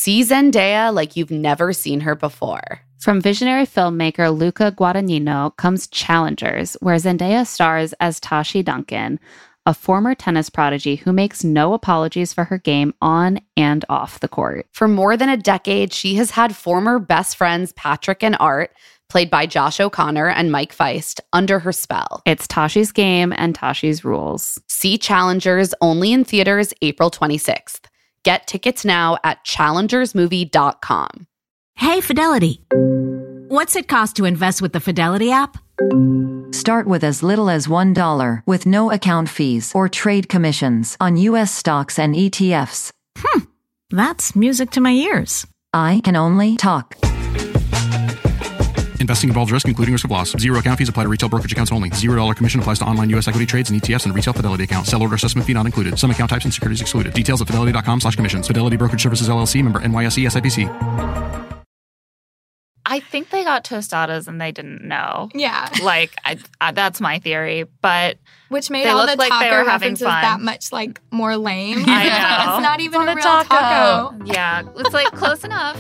See Zendaya like you've never seen her before. From visionary filmmaker Luca Guadagnino comes Challengers, where Zendaya stars as Tashi Duncan, a former tennis prodigy who makes no apologies for her game on and off the court. For more than a decade, she has had former best friends Patrick and Art, played by Josh O'Connor and Mike Feist, under her spell. It's Tashi's game and Tashi's rules. See Challengers only in theaters April 26th. Get tickets now at challengersmovie.com. Hey, Fidelity. What's it cost to invest with the Fidelity app? Start with as little as $1 with no account fees or trade commissions on U.S. stocks and ETFs. That's music to my ears. I can only talk. Investing involves risk, including risk of loss. Zero account fees apply to retail brokerage accounts only. $0 commission applies to online U.S. equity trades and ETFs and retail Fidelity accounts. Sell order assessment fee not included. Some account types and securities excluded. Details at fidelity.com/commissions. Fidelity Brokerage Services, LLC, member NYSE, SIPC. I think they got tostadas and they didn't know. Yeah. Like, that's my theory. But which made they all the looked like taco they were having references fun. that much, like, more lame. I know. Like, it's not even a real taco. taco. Yeah. It's like close enough.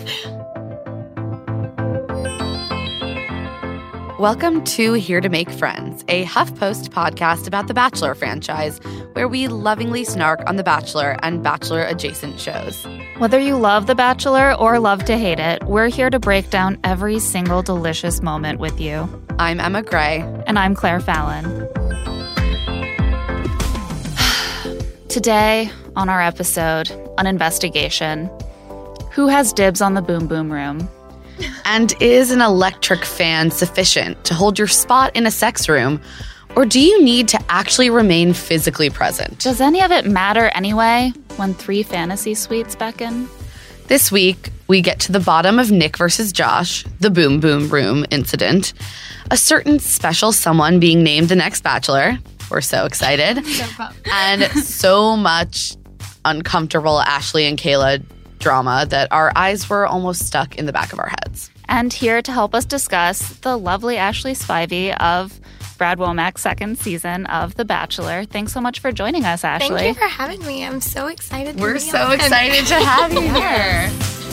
Welcome to Here to Make Friends, a HuffPost podcast about the Bachelor franchise, where we lovingly snark on The Bachelor and Bachelor-adjacent shows. Whether you love The Bachelor or love to hate it, we're here to break down every single delicious moment with you. I'm Emma Gray. And I'm Claire Fallon. Today, on our episode, an investigation. Who has dibs on the Boom Boom Room? And is an electric fan sufficient to hold your spot in a sex room? Or do you need to actually remain physically present? Does any of it matter anyway when 3 fantasy suites beckon? This week, we get to the bottom of Nick versus Josh, the Boom Boom Room incident, a certain special someone being named the next Bachelor. We're so excited. And so much uncomfortable Ashley and Kayla drama that our eyes were almost stuck in the back of our heads. And here to help us discuss the lovely Ashley Spivey of Brad Womack's second season of The Bachelor. Thanks so much for joining us, Ashley. Thank you for having me. I'm so excited to be We're so on. excited to have you here.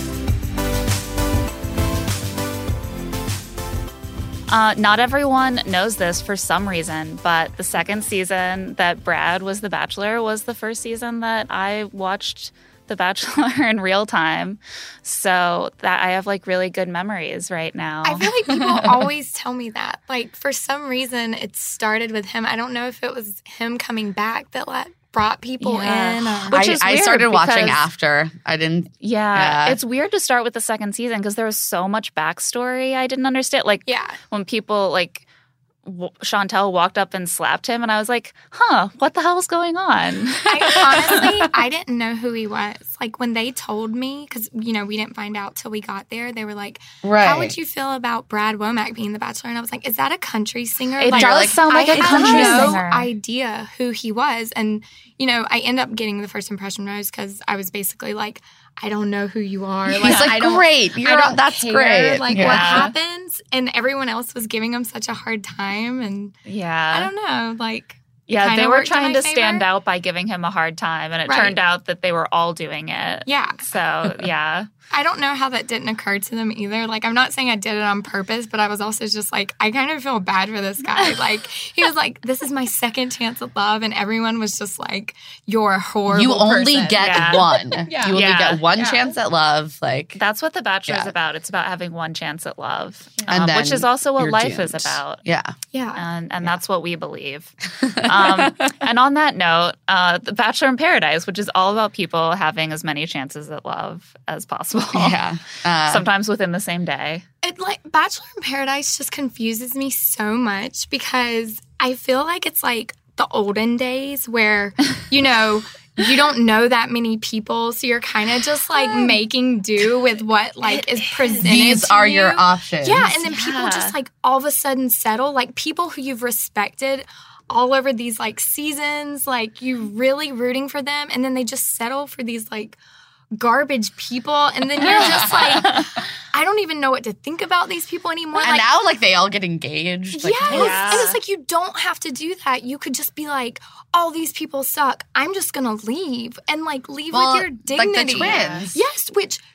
Not everyone knows this for some reason, but the second season that Brad was The Bachelor was the first season that I watched The Bachelor in real time. So that I have like really good memories right now. I feel like people always tell me that. Like, for some reason, it started with him. I don't know if it was him coming back that brought people in. Or... Which is I weird started watching because- after. I didn't. Yeah, it's weird to start with the second season because there was so much backstory I didn't understand. Like, when people like Chantel walked up and slapped him, and I was like, what the hell's going on? I didn't know who he was. Like, when they told me, because, we didn't find out till we got there, they were like, how would you feel about Brad Womack being The Bachelor? And I was like, is that a country singer? It does sound like a country singer. I had no idea who he was. And, I end up getting the first impression rose because I was basically like, I don't know who you are. Like, he's like, great. That's care, great. Like, what happens? And everyone else was giving him such a hard time. And I don't know. Like, yeah, they were trying to stand out by giving him a hard time. And it turned out that they were all doing it. Yeah. So, yeah. I don't know how that didn't occur to them either. Like, I'm not saying I did it on purpose, but I was also just like, I kind of feel bad for this guy. Like, he was like, this is my second chance at love. And everyone was just like, you're a horrible You only person. get one. You only get one chance at love. Like, that's what The Bachelor is about. It's about having one chance at love, and then which is also what life doomed. is about. Yeah. And that's what we believe. And on that note, The Bachelor in Paradise, which is all about people having as many chances at love as possible. Yeah. Sometimes within the same day. Bachelor in Paradise just confuses me so much because I feel like it's like the olden days where, you don't know that many people, so you're kind of just like making do with what like is presented. These are your options. Yeah, and then people just like all of a sudden settle, like people who you've respected all over these like seasons, like you really rooting for them, and then they just settle for these like garbage people, and then you're just like, I don't even know what to think about these people anymore. And now like they all get engaged. Like, and it's like you don't have to do that. You could just be like, all these people suck. I'm just gonna leave and like leave with your dignity. Like the twins. Yes, which who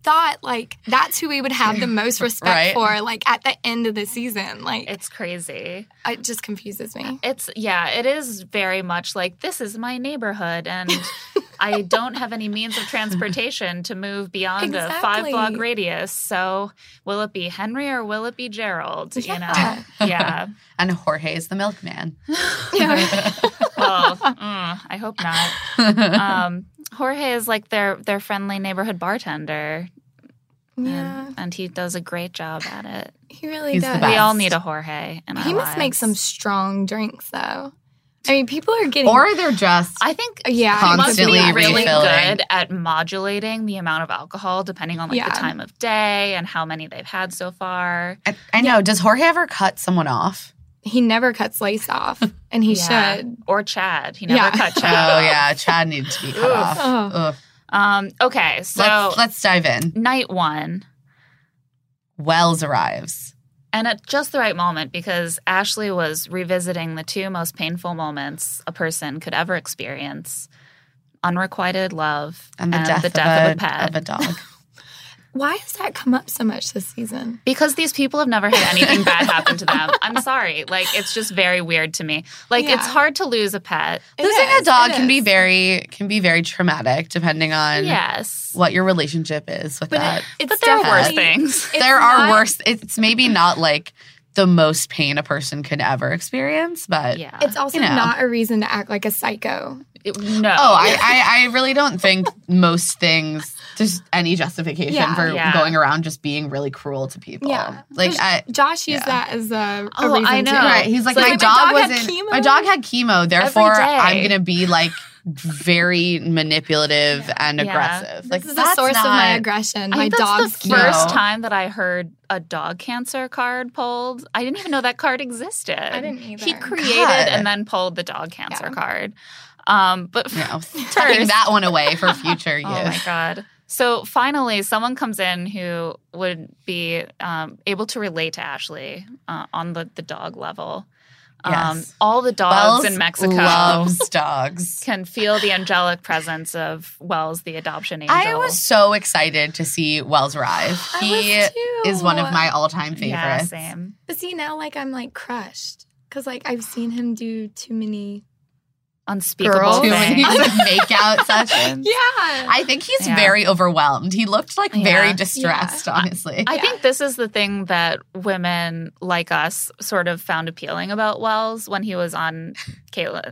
thought, like, that's who we would have the most respect Right. for, like, at the end of the season. Like, It's crazy. it just confuses me. It is very much like, this is my neighborhood, and I don't have any means of transportation to move beyond a Exactly. 5-block radius. So will it be Henry or will it be Gerald? You know? Yeah. Yeah. And Jorge is the milkman. Well, I hope not. Jorge is like their friendly neighborhood bartender, Yeah, and he does a great job at it. he really He's the does. best. We all need a Jorge in our He must make lives. some strong drinks, though. I mean, people are getting... Or they're just I think yeah, he must be constantly really refilling. good at modulating the amount of alcohol depending on like Yeah. the time of day and how many they've had so far. I know. Does Jorge ever cut someone off? He never cuts lace off, and he should. Or Chad. He never Yeah. cut Oh, Chad. yeah. Chad needed to be cut off. Oh. Ugh. Okay, so Let's dive in. night one. Wells arrives. And at just the right moment, because Ashley was revisiting the two most painful moments a person could ever experience: unrequited love And the death, of a pet. Of a dog. Why has that come up so much this season? Because these people have never had anything bad happen to them. I'm sorry. Like, it's just very weird to me. Like, Yeah. it's hard to lose a pet. Losing is, a dog it can be is. very traumatic depending on Yes. what your relationship is with that. But there are worse definitely- things. it's There are not- worse. It's maybe not like the most pain a person could ever experience, but Yeah. It's also you know. not a reason to act like a psycho. No. Oh, I really don't think most things there's any justification Yeah. for Yeah. going around just being really cruel to people. Yeah. Like Josh used yeah. that as a Oh, reason I know. too. right. He's like, It's my like, dog had wasn't chemo? my dog had chemo, therefore day. I'm gonna be like very manipulative and Yeah. aggressive. Like This is the that's source of my not- aggression. I My think that's dog's the first No. time that I heard a dog cancer card pulled. I didn't even know that card existed. I didn't either. He created God. and then pulled the dog cancer Yeah. card. But You know, tucking that one away for future use. oh my God. So finally, someone comes in who would be able to relate to Ashley on the dog level. Yes. All the dogs Wells in Mexico loves dogs. can feel the angelic presence of Wells, the adoption angel. I was so excited to see Wells arrive. I He was too. is one of my all-time yeah, favorites. same. But see, now like I'm like crushed because like I've seen him do too many. Unspeakable Girls. Too many things. makeout sessions. Yeah. I think he's Yeah. very overwhelmed. He looked like very Yeah. distressed, honestly. I think this is the thing that women like us sort of found appealing about Wells when he was on Caitlyn.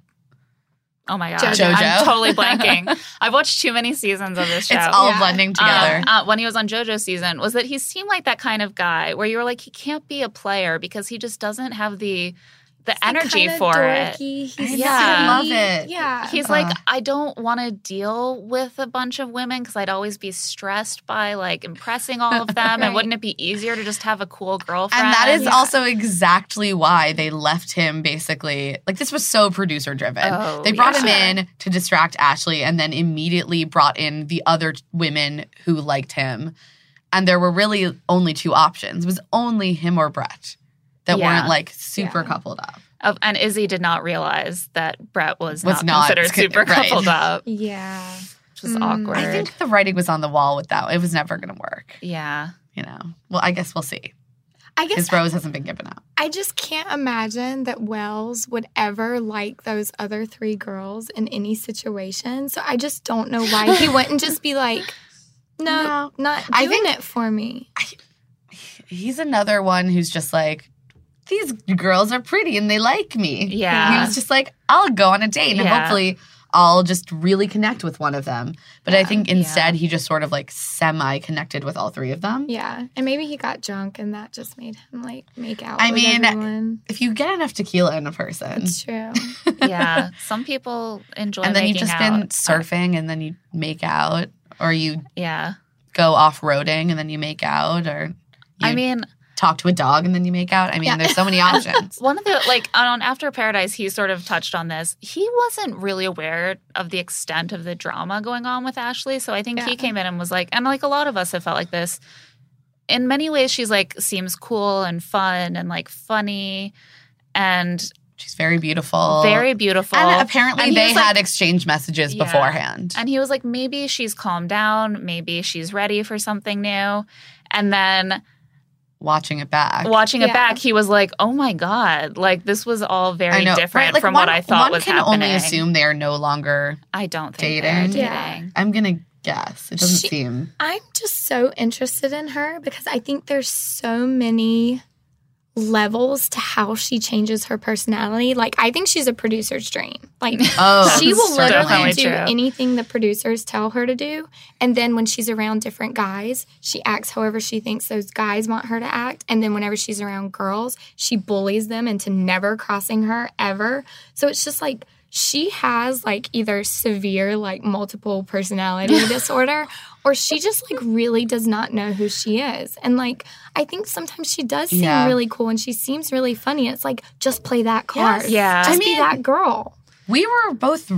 Oh my God. JoJo. I'm totally blanking. I've watched too many seasons of this show. It's all Yeah. blending together. When he was on JoJo season, was that he seemed like that kind of guy where you were like, he can't be a player because he just doesn't have the energy Kinda for it. dorky. He's Yeah. I love sweet. it. Yeah. He's like, I don't want to deal with a bunch of women because I'd always be stressed by like impressing all of them. Right. And wouldn't it be easier to just have a cool girlfriend? And that is also exactly why they left him basically like this was so producer driven. Oh, They brought yeah. him in to distract Ashley and then immediately brought in the other women who liked him. And there were really only two options. It was only him or Brett that Yeah. weren't like super Yeah. coupled up. And Izzy did not realize that Brett was Was not not considered super right. coupled up, yeah. which was awkward. I think the writing was on the wall with that. It was never going to work, yeah. you know. Well, I guess we'll see. I guess His rose hasn't been given out. I just can't imagine that Wells would ever like those other three girls in any situation. So I just don't know why he wouldn't just be like, no, not I doing think- it for me. He's another one who's just like, these girls are pretty and they like me. Yeah. He was just like, I'll go on a date and Yeah. hopefully I'll just really connect with one of them. But I think instead he just sort of like semi-connected with all three of them. Yeah. And maybe he got drunk and that just made him like make out I with mean, everyone. If you get enough tequila in a person. It's true. Yeah. Some people enjoy And then making you've just out. been surfing and then you make out or you Yeah. go off-roading and then you make out or you I mean, talk to a dog and then you make out. I mean, there's so many options. one of the, like, on After Paradise, he sort of touched on this. He wasn't really aware of the extent of the drama going on with Ashley. So I think he came in and was like, and like a lot of us have felt like this. In many ways, she's like, seems cool and fun and like funny. And She's very beautiful. Very beautiful. And apparently they had had exchanged messages beforehand. And he was like, maybe she's calmed down. Maybe she's ready for something new. And then watching it back, he was like, oh my God. Like, this was all very different from what I thought was happening. One can only assume they are no longer I don't think dating. they're dating. I'm going to guess. It doesn't seem. I'm just so interested in her because I think there's so many levels to how she changes her personality. Like, I think she's a producer's dream. Like, she will literally do anything the producers tell her to do. And then when she's around different guys, she acts however she thinks those guys want her to act. And then whenever she's around girls, she bullies them into never crossing her ever. So it's just like, she has like either severe like multiple personality disorder or she just like really does not know who she is. And like I think sometimes she does seem really cool and she seems really funny. It's like just play that card. Yes. Yeah. Just be that girl. We were both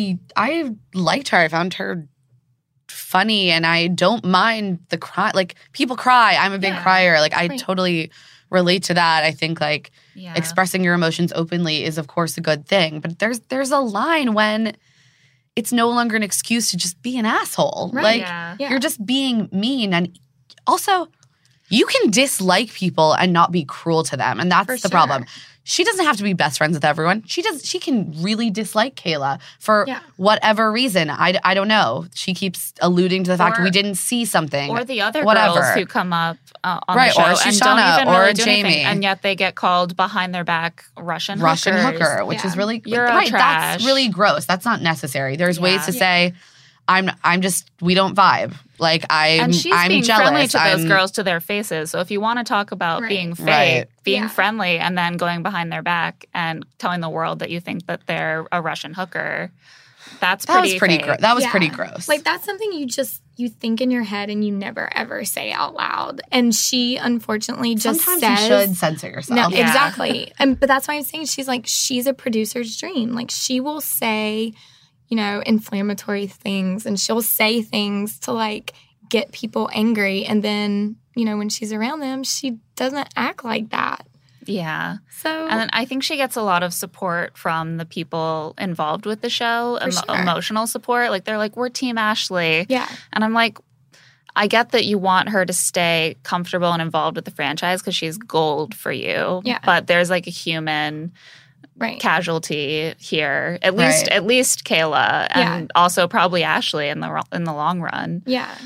I liked her. I found her funny and I don't mind the cry. Like people cry. I'm a big crier. Like I totally relate to that. I think like expressing your emotions openly is of course a good thing, but there's a line when it's no longer an excuse to just be an asshole. Right. Like you're just being mean, and also you can dislike people and not be cruel to them, and that's the problem. She doesn't have to be best friends with everyone. She can really dislike Kayla for whatever reason. I don't know. She keeps alluding to the fact we didn't see something. Or the other girls who come up on the show or and Shoshana, don't even really do Jamie. anything, and yet they get called behind their back Russian hooker, which is really You're trash. That's really gross. That's not necessary. There's ways to say I'm just we don't vibe. Like and she's I'm being jealous. friendly to those girls to their faces. So if you want to talk about being fake, being friendly, and then going behind their back and telling the world that you think that they're a Russian hooker, that was pretty gross. That was pretty gross. Like that's something you think in your head and you never ever say out loud. And she unfortunately just sometimes you should censor yourself. No, exactly. But that's why I'm saying she's a producer's dream. Like she will say, inflammatory things, and she'll say things to like get people angry, and then when she's around them she doesn't act like that. And then I think she gets a lot of support from the people involved with the show, emotional support. Like they're like, we're Team Ashley. And I'm like, I get that you want her to stay comfortable and involved with the franchise because she's gold for you, but there's like a human casualty here, at least Kayla, and also probably Ashley in the long run.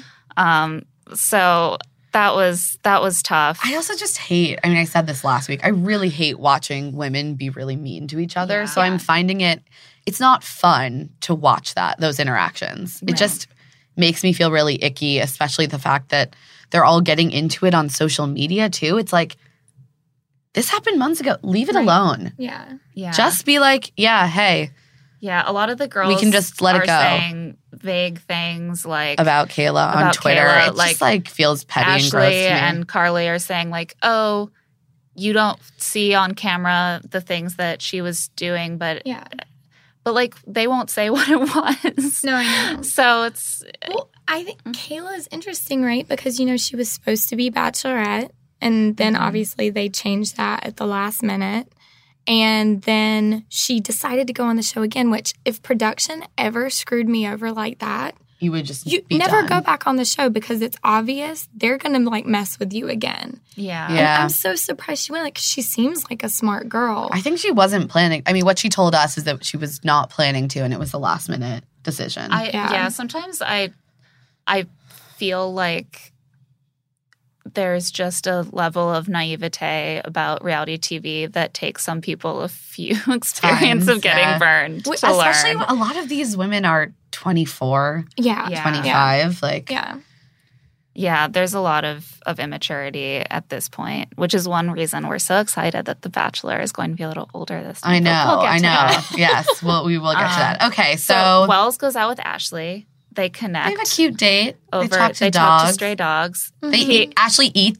So that was tough. I also just hate. I mean, I said this last week. I really hate watching women be really mean to each other. So I'm finding it's not fun to watch those interactions. It just makes me feel really icky, especially the fact that they're all getting into it on social media too. It's like, this happened months ago. Leave it alone. Just be like, hey. A lot of the girls we can just let it go. Saying vague things like about Kayla on Twitter. It just feels petty Ashley and gross to me. And Carly are saying like, oh, you don't see on camera the things that she was doing, but like they won't say what it was. No, I know. So it's I think Kayla is interesting, right? Because she was supposed to be Bachelorette. And then obviously they changed that at the last minute. And then she decided to go on the show again, which if production ever screwed me over like that, you would just never go back on the show because it's obvious they're going to like mess with you again. And I'm so surprised she went. Like she seems like a smart girl. I think she wasn't planning. I mean, what she told us is that she was not planning to, and it was the last minute decision. Sometimes I feel like there's just a level of naivete about reality TV that takes some people a few experience of getting burned to especially learn. A lot of these women are 24, 25. There's a lot of immaturity at this point, which is one reason we're so excited that The Bachelor is going to be a little older this time. I know. Yes, we will get to that. Okay, so Wells goes out with Ashley. They connect. They have a cute date. They talk to stray dogs. Ashley eats.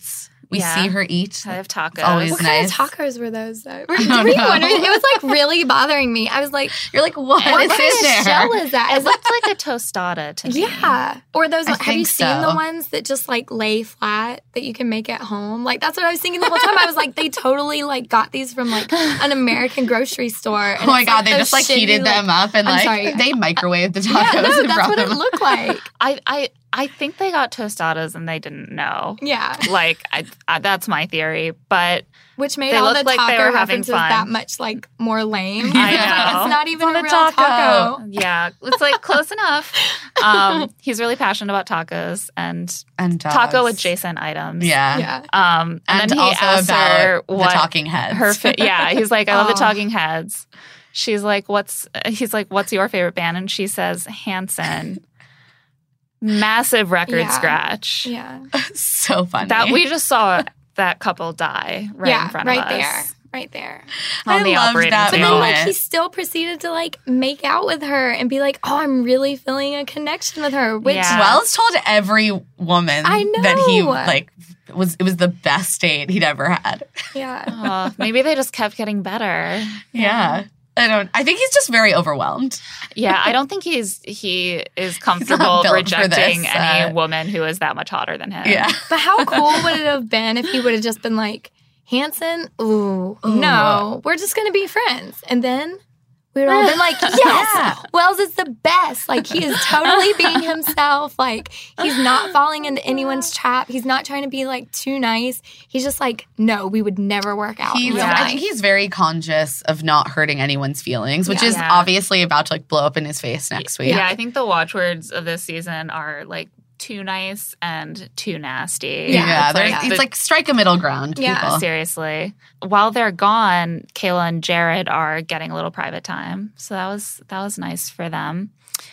We see her eat. I have tacos. It's always What nice. kind of tacos were those, though? Were you wondering? It was like really bothering me. I was like, You're like, what what is kind in of there? shell is that? It Is looked like a tostada to me. Yeah. Or those, I have you think seen so. the ones that just like lay flat that you can make at home? Like that's what I was thinking the whole time. I was like, they totally like got these from like an American grocery store. And Oh my it's, God, they those just like shitty, heated them up and I'm like sorry. they microwaved the tacos Yeah, no, and that's brought what them it looked like. I think they got tostadas and they didn't know. Yeah. Like, that's my theory. But Which made They all looked the like taco they were having references fun. that much like more lame. I It's like, know. it's not even It's a not a real taco. yeah, it's like close enough. He's really passionate about tacos and and taco dogs. adjacent items. Yeah. Yeah. And And then he also asks her about the what talking heads. her yeah, he's like, I love the Oh. talking heads. She's like, he's like, what's your favorite band? And she says, Hanson. Massive record Yeah. scratch. Yeah. So funny. That we just saw that couple die right in front right of us. there. Right there. On I the loved operating that But table. then, like, moment. he still proceeded to, like, make out with her and be like, oh, I'm really feeling a connection with her. Which, Yeah. Wells told every woman I know. that he like it was the best date he'd ever had. yeah. Oh, maybe they just kept getting better. Yeah. I think he's just very overwhelmed. Yeah, I don't think he is comfortable built for rejecting this, any woman who is that much hotter than him. Yeah. But how cool would it have been if he would have just been like, Hanson, no, we're just going to be friends. And then we would all been like, yes, Yeah. Wells is the best. Like, he is totally being himself. Like, he's not falling into anyone's trap. He's not trying to be, like, too nice. He's just like, no, we would never work out. in real I life. think he's very conscious of not hurting anyone's feelings, which is Yeah. obviously about to like blow up in his face next week. Yeah, I think the watchwords of this season are like too nice and too nasty. Yeah, It's it's like strike a middle ground, Yeah. people. seriously. While they're gone, Kayla and Jared are getting a little private time. So that was nice for them.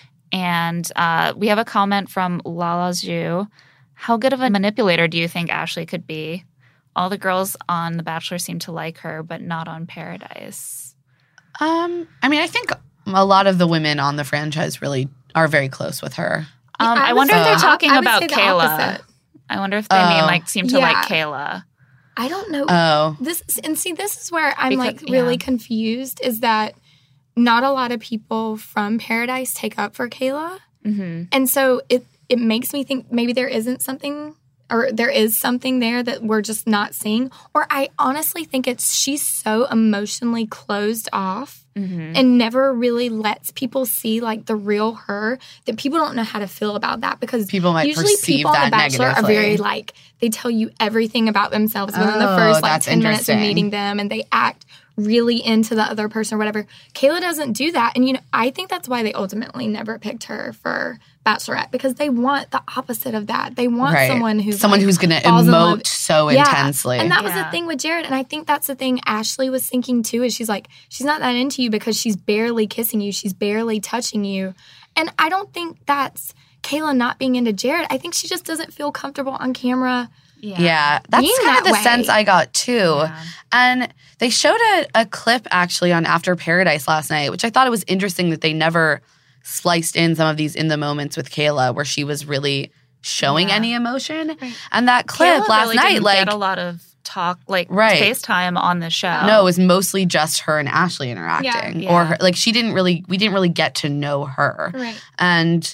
And we have a comment from Lala Zhu. How good of a manipulator do you think Ashley could be? All the girls on The Bachelor seem to like her, but not on Paradise. I mean, I think a lot of the women on the franchise really are very close with her. I would wonder say if they're the- talking I would about say the Kayla. opposite. I wonder if they mean Oh. like seem to Yeah. like Kayla. I don't know. Oh, This is where I'm Because- like really yeah. confused is that not a lot of people from Paradise take up for Kayla. Mm-hmm. And so it makes me think maybe there isn't something or there is something there that we're just not seeing. Or I honestly think she's so emotionally closed off and never really lets people see like the real her that people don't know how to feel about that because People might usually perceive people on The that Bachelor are negatively. very like they tell you everything about themselves within the Oh, first like that's 10 minutes of interesting. meeting them and they act really into the other person or whatever. Kayla doesn't do that. And, you know, I think that's why they ultimately never picked her for Bachelorette because they want the opposite of that. They want right. someone who's someone like, who's going to falls in love. emote so Yeah. intensely. And that was the Yeah. thing with Jared. And I think that's the thing Ashley was thinking too is she's like, she's not that into you because she's barely kissing you. She's barely touching you. And I don't think that's Kayla not being into Jared. I think she just doesn't feel comfortable on camera. Yeah, that's Being kind of that the way. sense I got too. And they showed a clip actually on After Paradise last night, which I thought it was interesting that they never sliced in some of these in the moments with Kayla where she was really showing any emotion. And that clip Kayla last really night, didn't like get a lot of talk, like Right. FaceTime on the show. no, it was mostly just her and Ashley interacting, Yeah. or her, like we didn't really get to know her. Right. And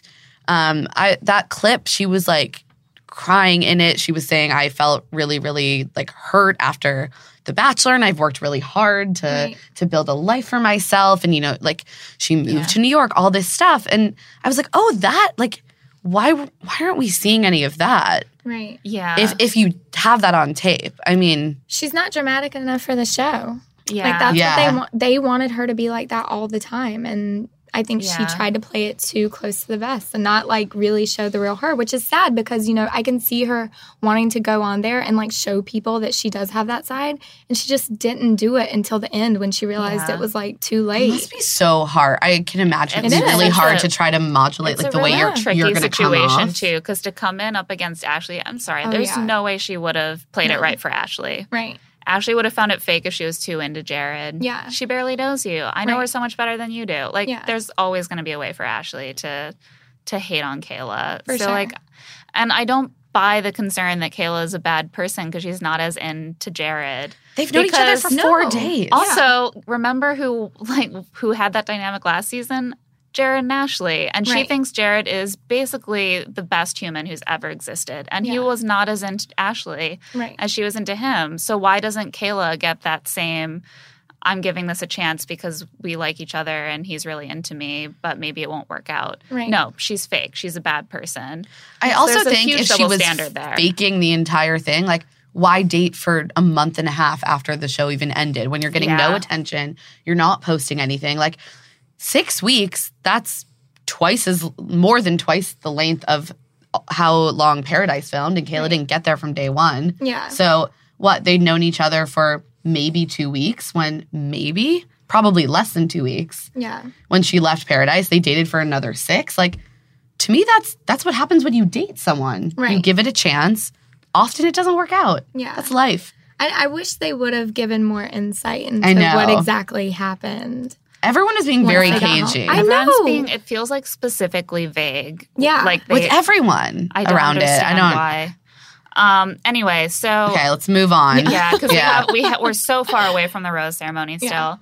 that clip, she was like crying in it. She was saying, I felt really, really like hurt after The Bachelor, and I've worked really hard to build a life for myself. And, you know, like she moved to New York, all this stuff. And I was like, oh, that, like, why aren't we seeing any of that? Right. Yeah. If you have that on tape, I mean, She's not dramatic enough for the show. yeah. Like that's Yeah. what they want. They wanted her to be like that all the time, and I think she Yeah. tried to play it too close to the vest and not like really show the real her, which is sad because you know I can see her wanting to go on there and like show people that she does have that side, and she just didn't do it until the end when she realized Yeah. it was like too it late. must be so hard. I can imagine It it's is. really It's hard a- to try to modulate It's like a the way really tricky you're going to come situation off. too, because to come in up against Ashley, I'm sorry, Oh, there's yeah. no way she would have played it right for Ashley. Right. Ashley would have found it fake if she was too into Jared. Yeah. She barely knows you. I know Right. her so much better than you do. Like, Yeah. there's always going to be a way for Ashley to hate on Kayla. For so, sure. like, and I don't buy the concern that Kayla is a bad person because she's not as into Jared. They've known each other for 4 days. Also, remember who had that dynamic last season? Jared and Ashley. And she thinks Jared is basically the best human who's ever existed. And he was not as into Ashley as she was into him. So why doesn't Kayla get that same, I'm giving this a chance because we like each other and he's really into me, but maybe it won't work out. Right. No, she's fake. She's a bad person. I also think if she was faking the entire thing, like, why date for a month and a half after the show even ended when you're getting no attention, you're not posting anything? Like, 6 weeks, that's more than twice the length of how long Paradise filmed, and Kayla didn't get there from day one. Yeah. So what, they'd known each other for maybe 2 weeks when probably less than 2 weeks. Yeah. When she left Paradise, they dated for another 6. Like, to me, that's what happens when you date someone. Right. You give it a chance. Often it doesn't work out. Yeah. That's life. I wish they would have given more insight into what exactly happened. Everyone is being very cagey. I know. It feels like specifically vague. Yeah. Like with everyone around it. I don't why. Anyway, so okay, let's move on. Yeah, because we're so far away from the rose ceremony still.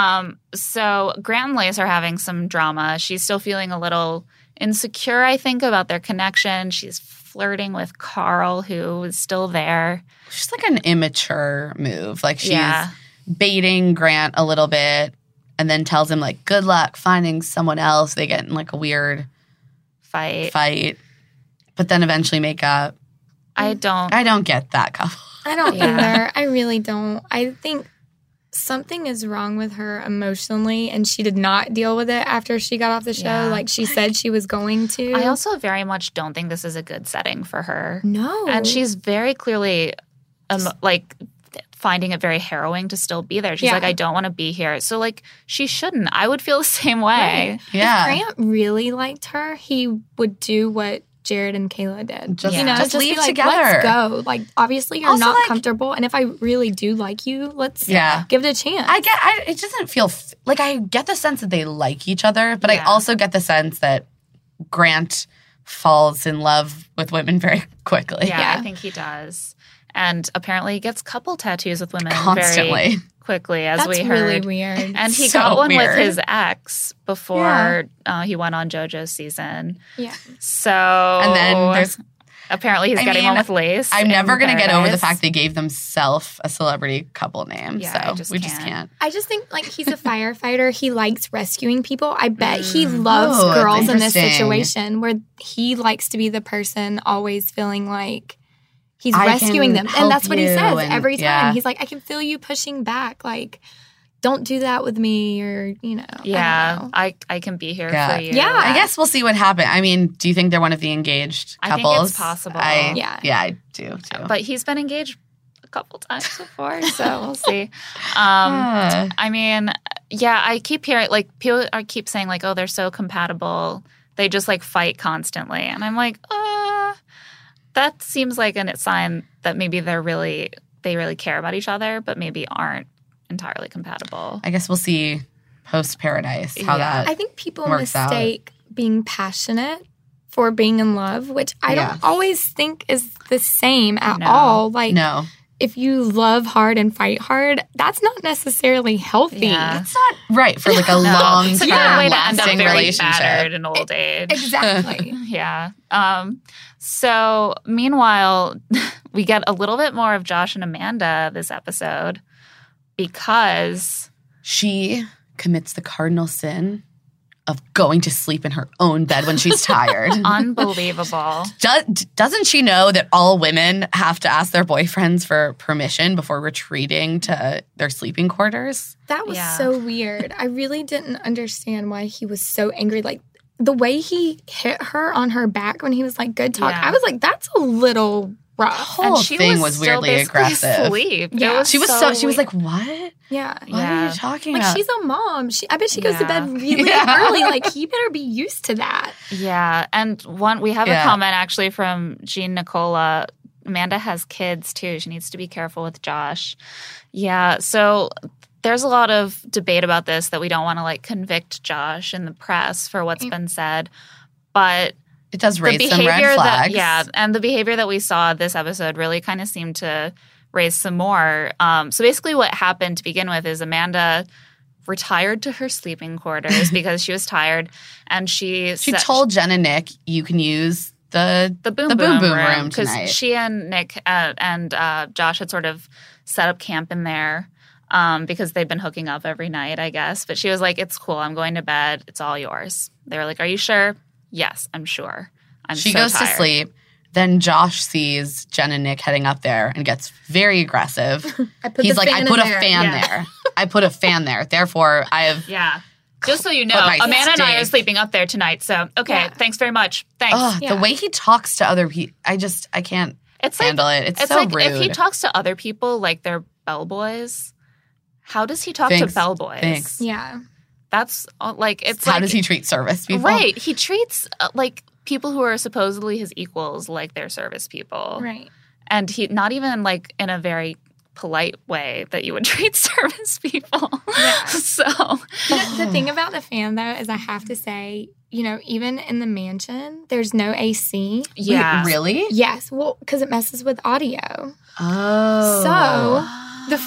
So Grant and Lace are having some drama. She's still feeling a little insecure, I think, about their connection. She's flirting with Carl, who is still there. She's like an immature move. Like she's baiting Grant a little bit. And then tells him, like, good luck finding someone else. They get in, like, a weird fight. But then eventually make up. I don't get that couple. I don't either. I really don't. I think something is wrong with her emotionally, and she did not deal with it after she got off the show like she said she was going to. I also very much don't think this is a good setting for her. No. And she's very clearly, finding it very harrowing to still be there. She's like, I don't want to be here. So, like, she shouldn't. I would feel the same way. Right. Yeah. If Grant really liked her, he would do what Jared and Kayla did. Just leave be like, together. Let's go. Like, obviously you're also, not comfortable. And if I really do like you, let's give it a chance. It doesn't feel, like, I get the sense that they like each other, but I also get the sense that Grant falls in love with women very quickly. Yeah, I think he does. And apparently he gets couple tattoos with women constantly. Very quickly, as we heard. That's really weird. And he got one with his ex before he went on JoJo's season. Yeah. So and then there's apparently he's getting one with Lace. I'm never going to get over the fact they gave themselves a celebrity couple name. Yeah, so we just can't. I just think, like, he's a firefighter. He likes rescuing people. I bet he loves girls in this situation where he likes to be the person always feeling like he's rescuing them. And that's what he says every time. Yeah. He's like, I can feel you pushing back. Like, don't do that with me, or, Yeah, I can be here for you. Yeah. I guess we'll see what happens. I mean, do you think they're one of the engaged couples? I think it's possible. I do, too. But he's been engaged a couple times before, so we'll see. I mean, I keep hearing, like, people keep saying, like, oh, they're so compatible. They just, like, fight constantly. And I'm like, that seems like a sign that maybe they really care about each other, but maybe aren't entirely compatible. I guess we'll see post Paradise how that I think people mistake being passionate for being in love, which I don't always think is the same at all. Like, if you love hard and fight hard, that's not necessarily healthy. Yeah. It's not right for, like, a long-term, lasting relationship. Battered in old age. Exactly. Yeah. So, meanwhile, we get a little bit more of Josh and Amanda this episode because she commits the cardinal sin of going to sleep in her own bed when she's tired. Unbelievable. Doesn't she know that all women have to ask their boyfriends for permission before retreating to their sleeping quarters? That was so weird. I really didn't understand why he was so angry. Like, the way he hit her on her back when he was like, good talk, I was like, that's a little rough. The whole thing was weirdly aggressive. Asleep. Yeah. She was like, what? Yeah. What are you talking about? Like, she's a mom. I bet she goes to bed really early. Like, he better be used to that. Yeah. And we have a comment actually from Jean Nicola. Amanda has kids too. She needs to be careful with Josh. Yeah. So there's a lot of debate about this, that we don't want to, like, convict Josh in the press for what's been said. But It does raise some red flags. And the behavior that we saw this episode really kind of seemed to raise some more. So basically what happened to begin with is Amanda retired to her sleeping quarters because she was tired, and she told Jen and Nick, you can use the boom room because tonight. She and Nick and Josh had sort of set up camp in there because they'd been hooking up every night, I guess. But she was like, it's cool. I'm going to bed. It's all yours. They were like, are you sure? Yes, I'm sure. She so goes tired. to sleep. Then Josh sees Jen and Nick heading up there and gets very aggressive. He's like, I put a fan there. I put a fan there. Therefore, I have... Yeah. Just so you know, Amanda and I are sleeping up there tonight. So, okay, thanks very much. Thanks. The way he talks to other people, I can't handle it. It's so like rude. If he talks to other people like they're bellboys, how does he talk to bellboys? Thanks. Yeah. That's like, it's how does he treat service people? Right. He treats like people who are supposedly his equals like they're service people. Right. And he not even like in a very polite way that you would treat service people. Yeah. So the thing about the fan though is I have to say, even in the mansion, there's no AC. Yeah. Wait, really? Yes. Well, because it messes with audio. Oh. So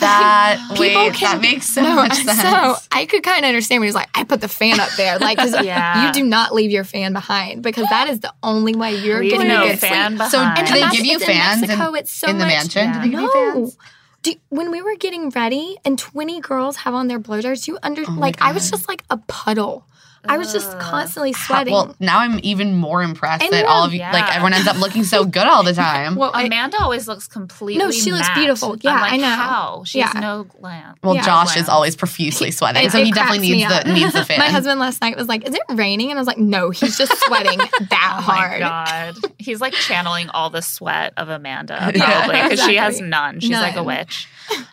that makes so much sense. So I could kind of understand when he's like, I put the fan up there. Like, because you do not leave your fan behind because that is the only way you're getting a good fan sleep. behind. So do they give you fans in the mansion? Yeah. Do they give you fans? When we were getting ready and 20 girls have on their blow dryers, I was just like a puddle. I was just constantly sweating. Well, now I'm even more impressed that all of you, everyone ends up looking so good all the time. Well, Amanda always looks completely No, she looks matte. beautiful. Yeah, I'm like, I know. How? She has no gland. Well, Josh is always profusely sweating, so he definitely needs the fan. My husband last night was like, is it raining? And I was like, no, he's just sweating that hard. Oh, my God. He's like channeling all the sweat of Amanda, probably, because she has none. She's like a witch.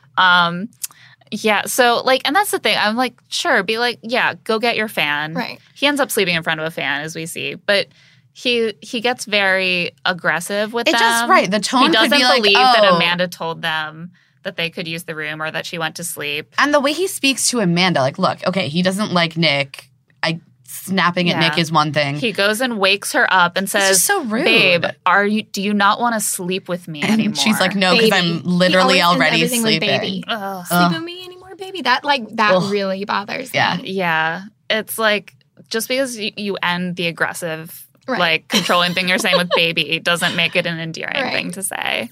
Yeah, so, and that's the thing. I'm like, sure, be like, yeah, go get your fan. Right. He ends up sleeping in front of a fan, as we see. But he gets very aggressive with them. Right. The tone could be like, he doesn't believe that Amanda told them that they could use the room or that she went to sleep. And the way he speaks to Amanda, look, okay, he doesn't like Nick. Snapping at Nick is one thing. He goes and wakes her up and says, "This is so rude, babe. Do you not want to sleep with me anymore?" She's like, "No, because I'm literally already sleeping. Baby. Sleep with me anymore, baby." That really bothers me. Yeah. It's like just because you end the aggressive, right. controlling thing you're saying with baby doesn't make it an endearing thing to say.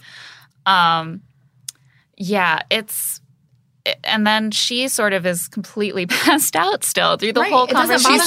It's. And then she sort of is completely passed out still through the whole conversation.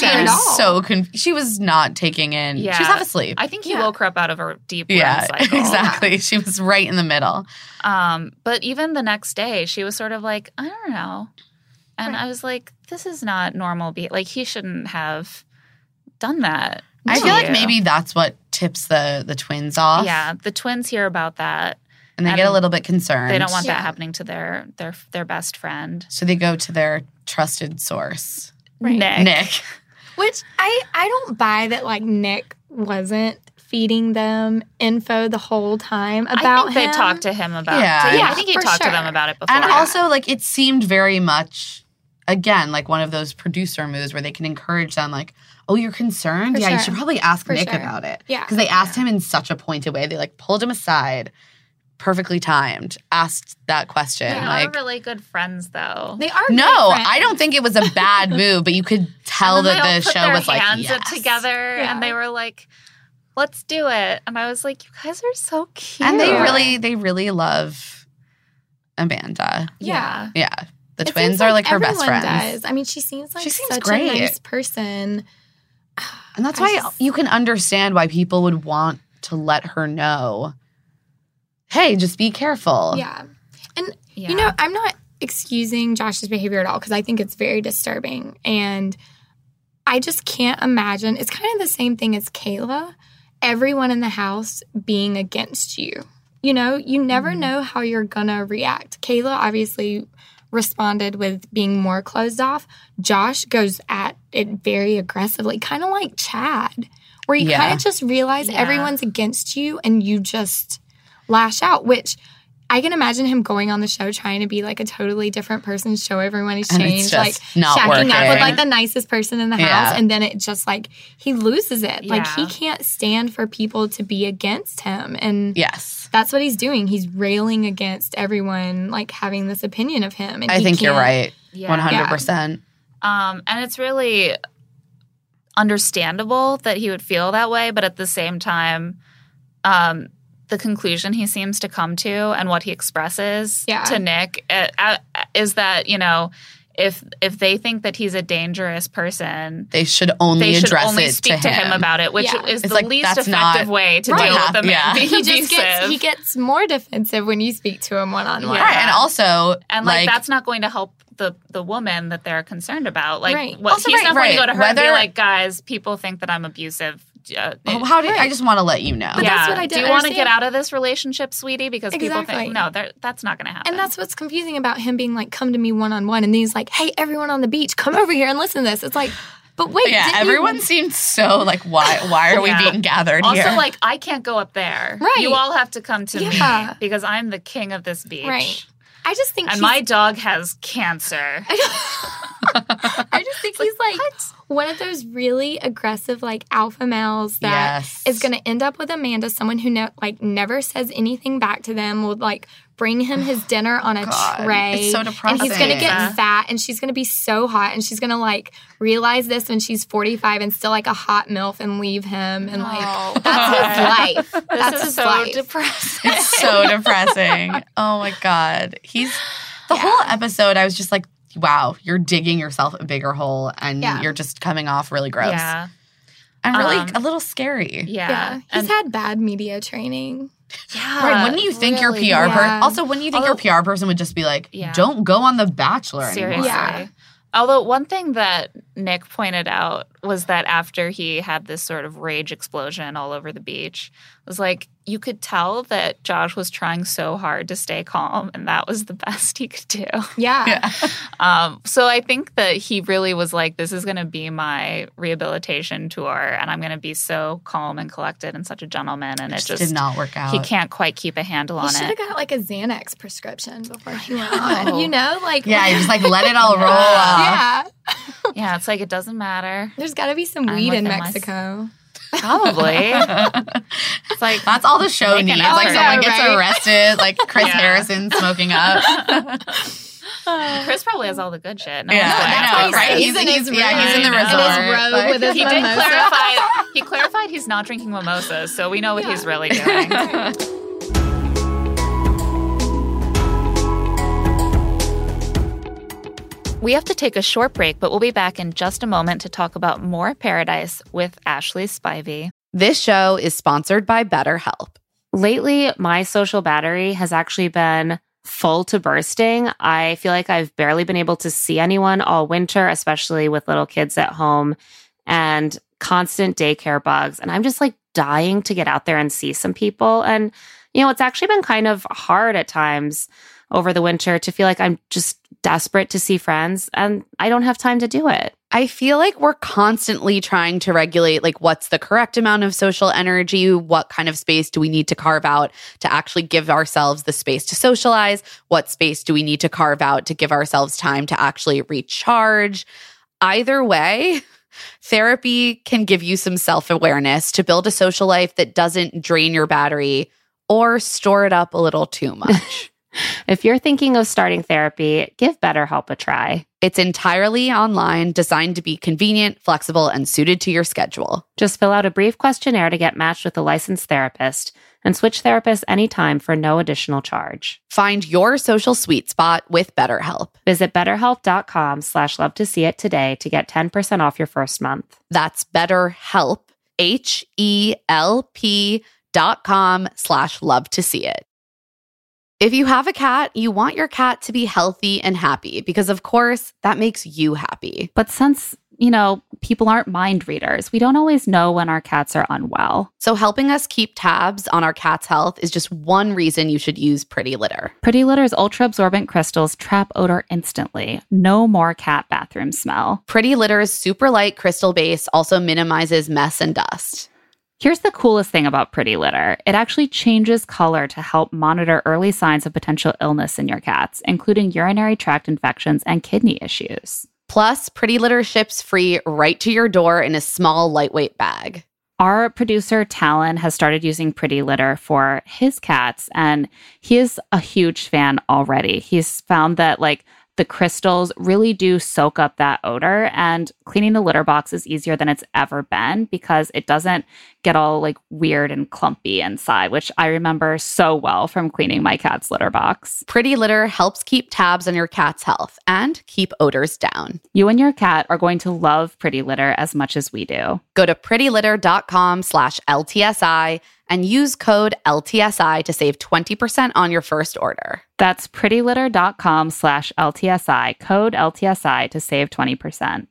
She was not taking in. Yeah. She was half asleep. I think he woke her up out of her deep REM cycle. Exactly. She was right in the middle. But even the next day, she was sort of like, I don't know. And I was like, this is not normal. He shouldn't have done that. I feel like maybe that's what tips the twins off. Yeah, the twins hear about that. And they get a little bit concerned. They don't want that happening to their best friend. So they go to their trusted source. Right. Nick. Which I don't buy that Nick wasn't feeding them info the whole time about I think they talked to him about it. Yeah, I think he talked to them about it before. And also it seemed very much again one of those producer moves where they can encourage them oh, you're concerned? You should probably ask Nick about it. Yeah. Because they asked him in such a pointed way. They pulled him aside. Perfectly timed, asked that question. They are really good friends, though. They are. No, I don't think it was a bad move, but you could tell that the show was hands together, and they were like, "Let's do it." And I was like, "You guys are so cute." And they really love Amanda. Yeah. The twins are her best friends. Does. I mean, she seems such great. a nice person, and that's why you can understand why people would want to let her know. Hey, just be careful. Yeah. And, I'm not excusing Josh's behavior at all because I think it's very disturbing. And I just can't imagine. It's kind of the same thing as Kayla. Everyone in the house being against you. You never know how you're going to react. Kayla obviously responded with being more closed off. Josh goes at it very aggressively, kind of like Chad, where you kind of just realize everyone's against you and you just lash out, which I can imagine him going on the show trying to be like a totally different person, show everyone he's And changed, it's like just not shacking up with working. like the nicest person in the house, and then it just like he loses it. Like Yeah. he can't stand for people to be against him, and Yes. that's what he's doing. He's railing against everyone, like having this opinion of him. And I he think you're can't- right. Yeah. 100%. And it's really understandable that he would feel that way, but at the same time, the conclusion he seems to come to and what he expresses to Nick is that, you know, if they think that he's a dangerous person, They should only address it speak to him about it, which is It's the like, least that's effective not way to what deal with happened. them. Yeah. He gets more defensive when you speak to him one-on-one. Right. And also, And like that's not going to help the woman that they're concerned about. Like Right. what, Also, he's not going to go to her and be Whether- like, guys, people think that I'm abusive. I just want to let you know. But that's what I Do don't you want to understand. get out of this relationship, sweetie? Because people Exactly. think no, that's not going to happen. And that's what's confusing about him being like, come to me one-on-one. And then he's like, hey, everyone on the beach, come over here and listen to this. It's like, but wait. Yeah, didn't everyone you- seems so like, why are we Yeah. being gathered also, here? like, I can't go up there. Right. You all have to come to Yeah. me because I'm the king of this beach. Right. I just think And my dog has cancer. I just think he's like one of those really aggressive like alpha males that is going to end up with Amanda, someone who never says anything back to them, will like bring him his dinner on a tray. It's so And depressing. he's going to Yeah. get fat and she's going to be so hot and she's going to like realize this when she's 45 and still like a hot MILF and leave him and like that's his life. That's This is his so life. depressing. It's so depressing. Oh my God. The whole episode, I was just like, wow, you're digging yourself a bigger hole and you're just coming off really gross. Yeah. And really a little scary. Yeah. He's had bad media training. Yeah. Right. Wouldn't you think your PR Yeah. person, also, wouldn't you think your PR person would just be like, don't go on The Bachelor anymore? Seriously. Yeah. Although one thing that Nick pointed out was that after he had this sort of rage explosion all over the beach, was like you could tell that Josh was trying so hard to stay calm, and that was the best he could do. Yeah. So I think that he really was like, this is going to be my rehabilitation tour, and I'm going to be so calm and collected and such a gentleman. And it just did not work out. He can't quite keep a handle He on should have it. got like a Xanax prescription before he went on. You know, like Yeah, you just like let it all roll off. yeah. Yeah, it's like it doesn't matter. There's got to be some I'm weed in within my- Mexico. Probably. It's like That's all the show Make an needs. effort. Like someone I know, gets right? arrested, like Chris Yeah. Harrison smoking up. Chris probably has all the good shit. No Yeah, one's going I after know, him. right? He's in his he's in the room. resort. In his robe like- with his He did mimosa. clarify. He clarified he's not drinking mimosas, so we know what he's really doing. We have to take a short break, but we'll be back in just a moment to talk about more Paradise with Ashley Spivey. This show is sponsored by BetterHelp. Lately, my social battery has actually been full to bursting. I feel like I've barely been able to see anyone all winter, especially with little kids at home and constant daycare bugs. And I'm just like dying to get out there and see some people. And, you know, it's actually been kind of hard at times over the winter to feel like I'm just desperate to see friends and I don't have time to do it. I feel like we're constantly trying to regulate like what's the correct amount of social energy, what kind of space do we need to carve out to actually give ourselves the space to socialize, what space do we need to carve out to give ourselves time to actually recharge. Either way, therapy can give you some self-awareness to build a social life that doesn't drain your battery or store it up a little too much. If you're thinking of starting therapy, give BetterHelp a try. It's entirely online, designed to be convenient, flexible, and suited to your schedule. Just fill out a brief questionnaire to get matched with a licensed therapist and switch therapists anytime for no additional charge. Find your social sweet spot with BetterHelp. Visit betterhelp.com/love-to-see-it today to get 10% off your first month. That's BetterHelp, HELP.com/love-to-see-it. If you have a cat, you want your cat to be healthy and happy because, of course, that makes you happy. But since, you know, people aren't mind readers, we don't always know when our cats are unwell. So helping us keep tabs on our cat's health is just one reason you should use Pretty Litter. Pretty Litter's ultra-absorbent crystals trap odor instantly. No more cat bathroom smell. Pretty Litter's super light crystal base also minimizes mess and dust. Here's the coolest thing about Pretty Litter. It actually changes color to help monitor early signs of potential illness in your cats, including urinary tract infections and kidney issues. Plus, Pretty Litter ships free right to your door in a small, lightweight bag. Our producer, Talon, has started using Pretty Litter for his cats, and he is a huge fan already. He's found that, the crystals really do soak up that odor, and cleaning the litter box is easier than it's ever been because it doesn't get all weird and clumpy inside, which I remember so well from cleaning my cat's litter box. Pretty Litter helps keep tabs on your cat's health and keep odors down. You and your cat are going to love Pretty Litter as much as we do. Go to prettylitter.com/LTSI and use code LTSI to save 20% on your first order. That's prettylitter.com/LTSI, code LTSI to save 20%.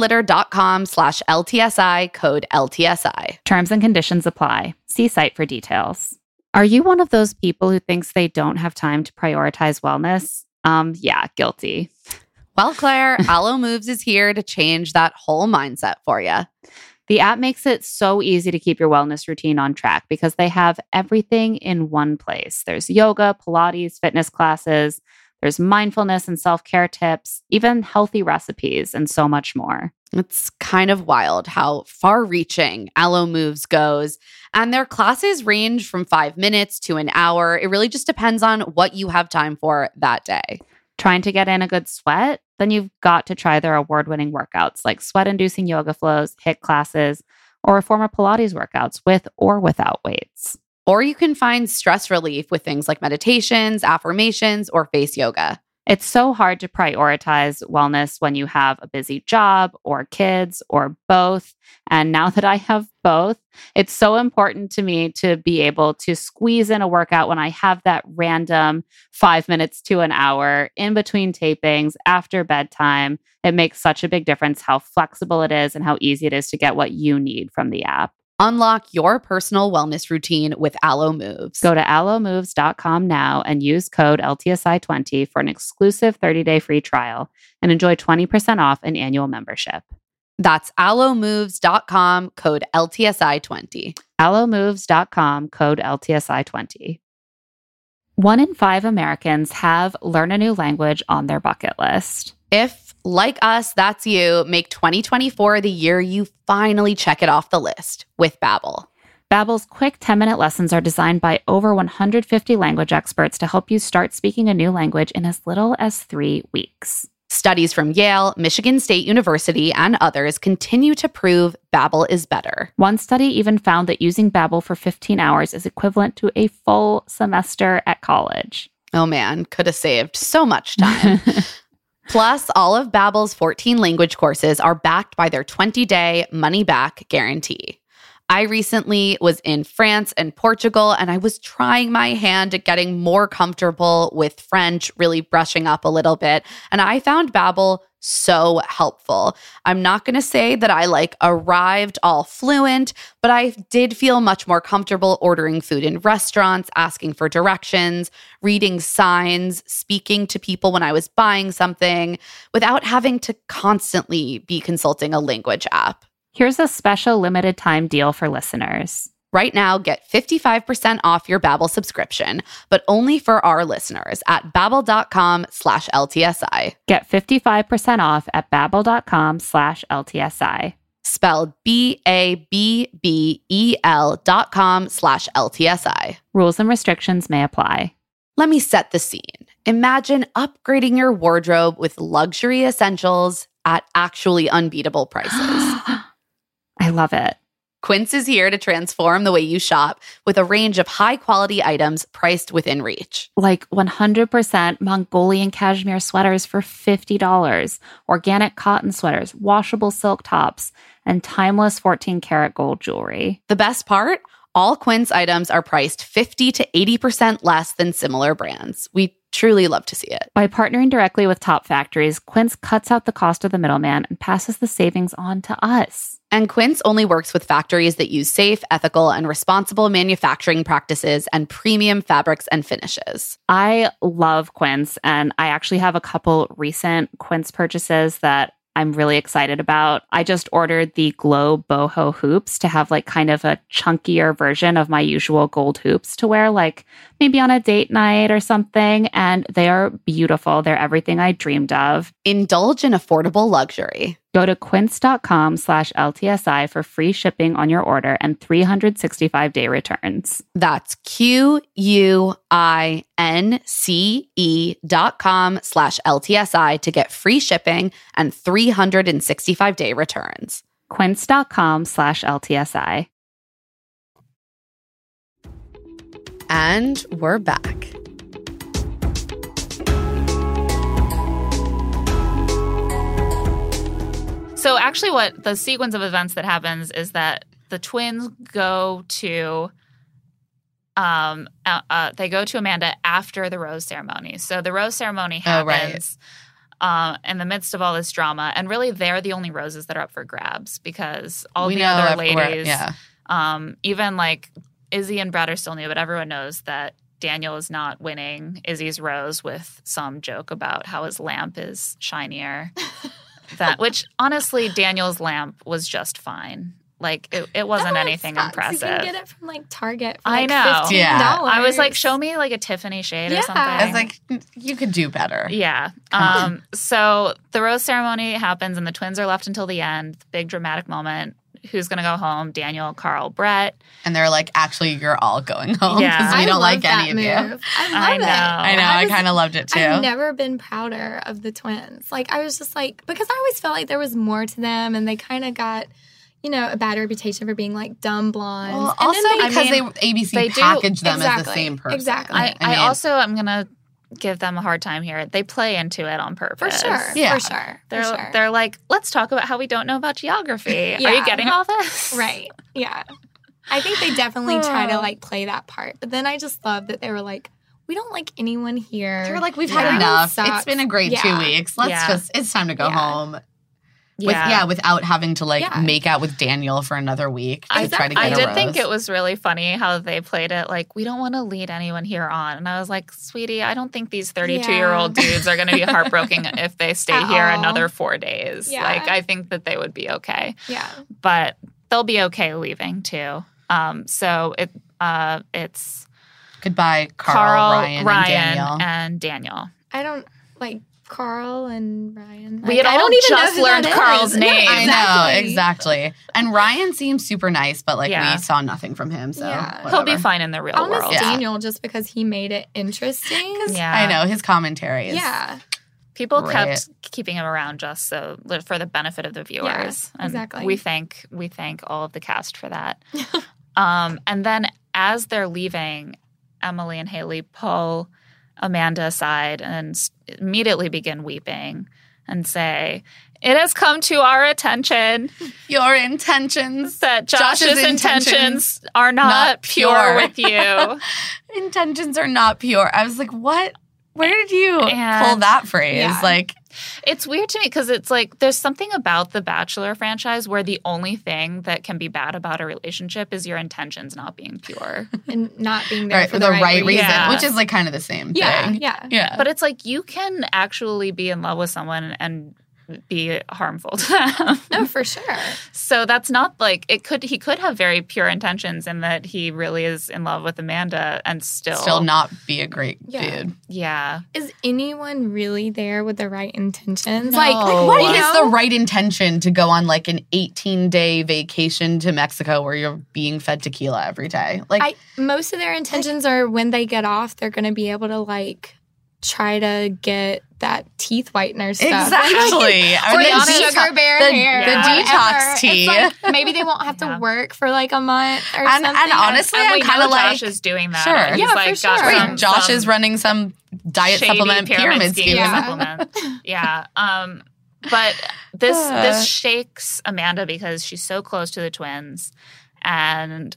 prettylitter.com/LTSI, code LTSI. Terms and conditions apply. See site for details. Are you one of those people who thinks they don't have time to prioritize wellness? Yeah, guilty. Well, Claire, Alo Moves is here to change that whole mindset for you. The app makes it so easy to keep your wellness routine on track because they have everything in one place. There's yoga, Pilates, fitness classes, there's mindfulness and self-care tips, even healthy recipes, and so much more. It's kind of wild how far-reaching Alo Moves goes. And their classes range from 5 minutes to an hour. It really just depends on what you have time for that day. Trying to get in a good sweat? Then you've got to try their award-winning workouts like sweat-inducing yoga flows, HIIT classes, or reformer Pilates workouts with or without weights. Or you can find stress relief with things like meditations, affirmations, or face yoga. It's so hard to prioritize wellness when you have a busy job or kids or both. And now that I have both, it's so important to me to be able to squeeze in a workout when I have that random 5 minutes to an hour in between tapings after bedtime. It makes such a big difference how flexible it is and how easy it is to get what you need from the app. Unlock your personal wellness routine with Alo Moves. Go to alomoves.com now and use code LTSI20 for an exclusive 30-day free trial and enjoy 20% off an annual membership. That's alomoves.com, code LTSI20. alomoves.com, code LTSI20. 1 in 5 Americans have learn a new language on their bucket list. If, like us, that's you, make 2024 the year you finally check it off the list with Babbel. Babbel's quick 10-minute lessons are designed by over 150 language experts to help you start speaking a new language in as little as 3 weeks. Studies from Yale, Michigan State University, and others continue to prove Babbel is better. One study even found that using Babbel for 15 hours is equivalent to a full semester at college. Oh man, could have saved so much time. Plus, all of Babbel's 14 language courses are backed by their 20-day money-back guarantee. I recently was in France and Portugal, and I was trying my hand at getting more comfortable with French, really brushing up a little bit, and I found Babbel so helpful. I'm not going to say that I arrived all fluent, but I did feel much more comfortable ordering food in restaurants, asking for directions, reading signs, speaking to people when I was buying something, without having to constantly be consulting a language app. Here's a special limited time deal for listeners. Right now, get 55% off your Babbel subscription, but only for our listeners at babbel.com/LTSI. Get 55% off at babbel.com/LTSI. Spelled BABBEL.com/LTSI. Rules and restrictions may apply. Let me set the scene. Imagine upgrading your wardrobe with luxury essentials at actually unbeatable prices. I love it. Quince is here to transform the way you shop with a range of high-quality items priced within reach. Like 100% Mongolian cashmere sweaters for $50, organic cotton sweaters, washable silk tops, and timeless 14-karat gold jewelry. The best part? All Quince items are priced 50 to 80% less than similar brands. We truly love to see it. By partnering directly with top factories, Quince cuts out the cost of the middleman and passes the savings on to us. And Quince only works with factories that use safe, ethical, and responsible manufacturing practices and premium fabrics and finishes. I love Quince, and I actually have a couple recent Quince purchases that I'm really excited about. I just ordered the Glow Boho hoops to have like kind of a chunkier version of my usual gold hoops to wear like maybe on a date night or something. And they are beautiful. They're everything I dreamed of. Indulge in affordable luxury. Go to quince.com/LTSI for free shipping on your order and 365-day returns. That's QUINCE.com/LTSI to get free shipping and 365-day returns. Quince.com/LTSI. And we're back. So actually what the sequence of events that happens is that the twins go to Amanda after the rose ceremony. So the rose ceremony happens in the midst of all this drama. And really they're the only roses that are up for grabs because all the other ladies, even like Izzy and Brad are still new, but everyone knows that Daniel is not winning Izzy's rose with some joke about how his lamp is shinier. Which honestly, Daniel's lamp was just fine. Like it wasn't anything impressive. You can get it from like Target for I like know. $15. Yeah. I was like, show me like a Tiffany shade or something. I was like, you could do better. Yeah. So the rose ceremony happens and the twins are left until the end. Big dramatic moment. Who's going to go home? Daniel, Carl, Brett. And they're like, actually, you're all going home Yeah. because we don't like any of move. you. I love I know. it. I know. I kind of loved it too. I've never been prouder of the twins. Like, I was just like, because I always felt like there was more to them and they kind of got, you know, a bad reputation for being like dumb blondes. Well, and also then because ABC they package them as the same person. Exactly. I also am going to give them a hard time here. They play into it on purpose. For sure. Yeah. For sure. They're like, let's talk about how we don't know about geography. Yeah. Are you getting all this? Right. Yeah. I think they definitely try to like play that part. But then I just love that they were like, we don't like anyone here. They're like, we've Everyone had enough. sucks. It's been a great 2 weeks. It's time to go home. Without having to make out with Daniel for another week to try to get I a did rose. think it was really funny how they played it like, we don't want to lead anyone here on. And I was like, sweetie, I don't think these 32-year-old dudes are going to be heartbroken if they stay here another 4 days. Yeah. Like, I think that they would be okay. Yeah. But they'll be okay leaving too. So it's goodbye, Carl, Ryan, and Daniel. I don't like Carl and Ryan. We had all just learned Carl's name. I know, exactly. And Ryan seems super nice, but we saw nothing from him. So he'll be fine in the real world. I'll miss Daniel just because he made it interesting. Yeah, I know his commentary is people kept keeping him around just so for the benefit of the viewers. Yeah, exactly. And we thank all of the cast for that. And then as they're leaving, Emily and Haley pull Amanda aside and immediately begin weeping and say, "It has come to our attention your intentions that Josh's intentions are not pure with you." Intentions are not pure. I was like, what? Where did you pull that phrase? Yeah. Like, it's weird to me because it's like there's something about the Bachelor franchise where the only thing that can be bad about a relationship is your intentions not being pure. And not being there right, for the right reason. Yeah. Which is like kind of the same thing. Yeah. But it's like you can actually be in love with someone and be harmful to them. No, for sure. So that's not like he could have very pure intentions in that he really is in love with Amanda and still not be a great dude. Yeah. Is anyone really there with the right intentions? No. Like what is the right intention to go on like an 18-day vacation to Mexico where you're being fed tequila every day? Like most of their intentions are when they get off, they're going to be able to like try to get that teeth whitener stuff. Exactly. Or the sugar bear hair. The detox tea. It's like, maybe they won't have to work for like a month or something. And honestly, I'm kind of like... Josh is doing that. Sure. He's Yeah, like for sure. got Josh is running some diet supplement pyramid scheme. Supplement. Yeah. But this shakes Amanda because she's so close to the twins and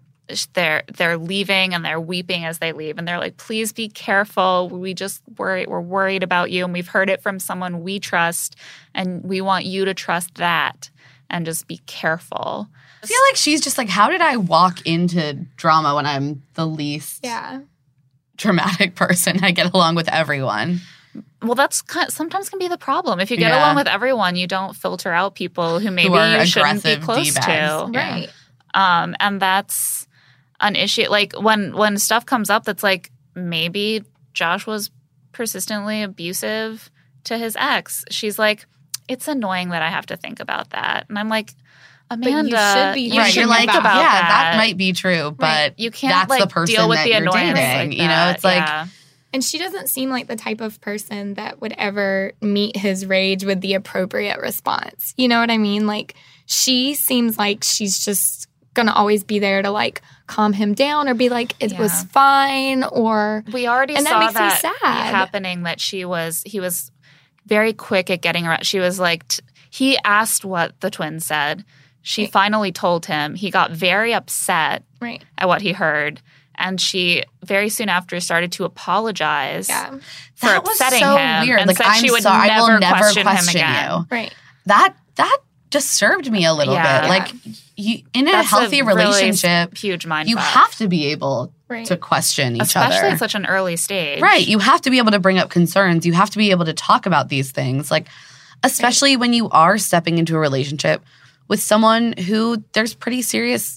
they're leaving and they're weeping as they leave and they're like, please be careful. We're worried about you and we've heard it from someone we trust and we want you to trust that and just be careful. I feel like she's just like, how did I walk into drama when I'm the least dramatic person? I get along with everyone. Well, that's sometimes can be the problem. If you get Yeah. along with everyone, you don't filter out people who maybe are you shouldn't be aggressive close D-bags. to. Right. And that's an issue. Like when stuff comes up that's like maybe Josh was persistently abusive to his ex, she's like, it's annoying that I have to think about that. And I'm like, Amanda, you should be you thinking should You're like, think about yeah, that. that might be true, but Right. You can't that's like the person deal with that the you're annoyance dating. like You know, that. it's like, Yeah. And she doesn't seem like the type of person that would ever meet his rage with the appropriate response. You know what I mean? Like, she seems like she's just going to always be there to, like, calm him down or be like, it was fine, or... We already and that saw makes me that sad. happening, that he was very quick at getting around. She was like, he asked what the twins said. She finally told him. He got very upset Right. at what he heard. And she very soon after started to apologize for that was upsetting so him. weird. And like, said I'm she would sorry, I will never never question him question again. you. Right. That disturbed me a little Yeah. bit. Like, you, in a That's healthy really relationship, huge mind you fuck. have to be able Right. to question each Especially other. at such an early stage. Right. You have to be able to bring up concerns. You have to be able to talk about these things. Like, especially when you are stepping into a relationship with someone who there's pretty serious,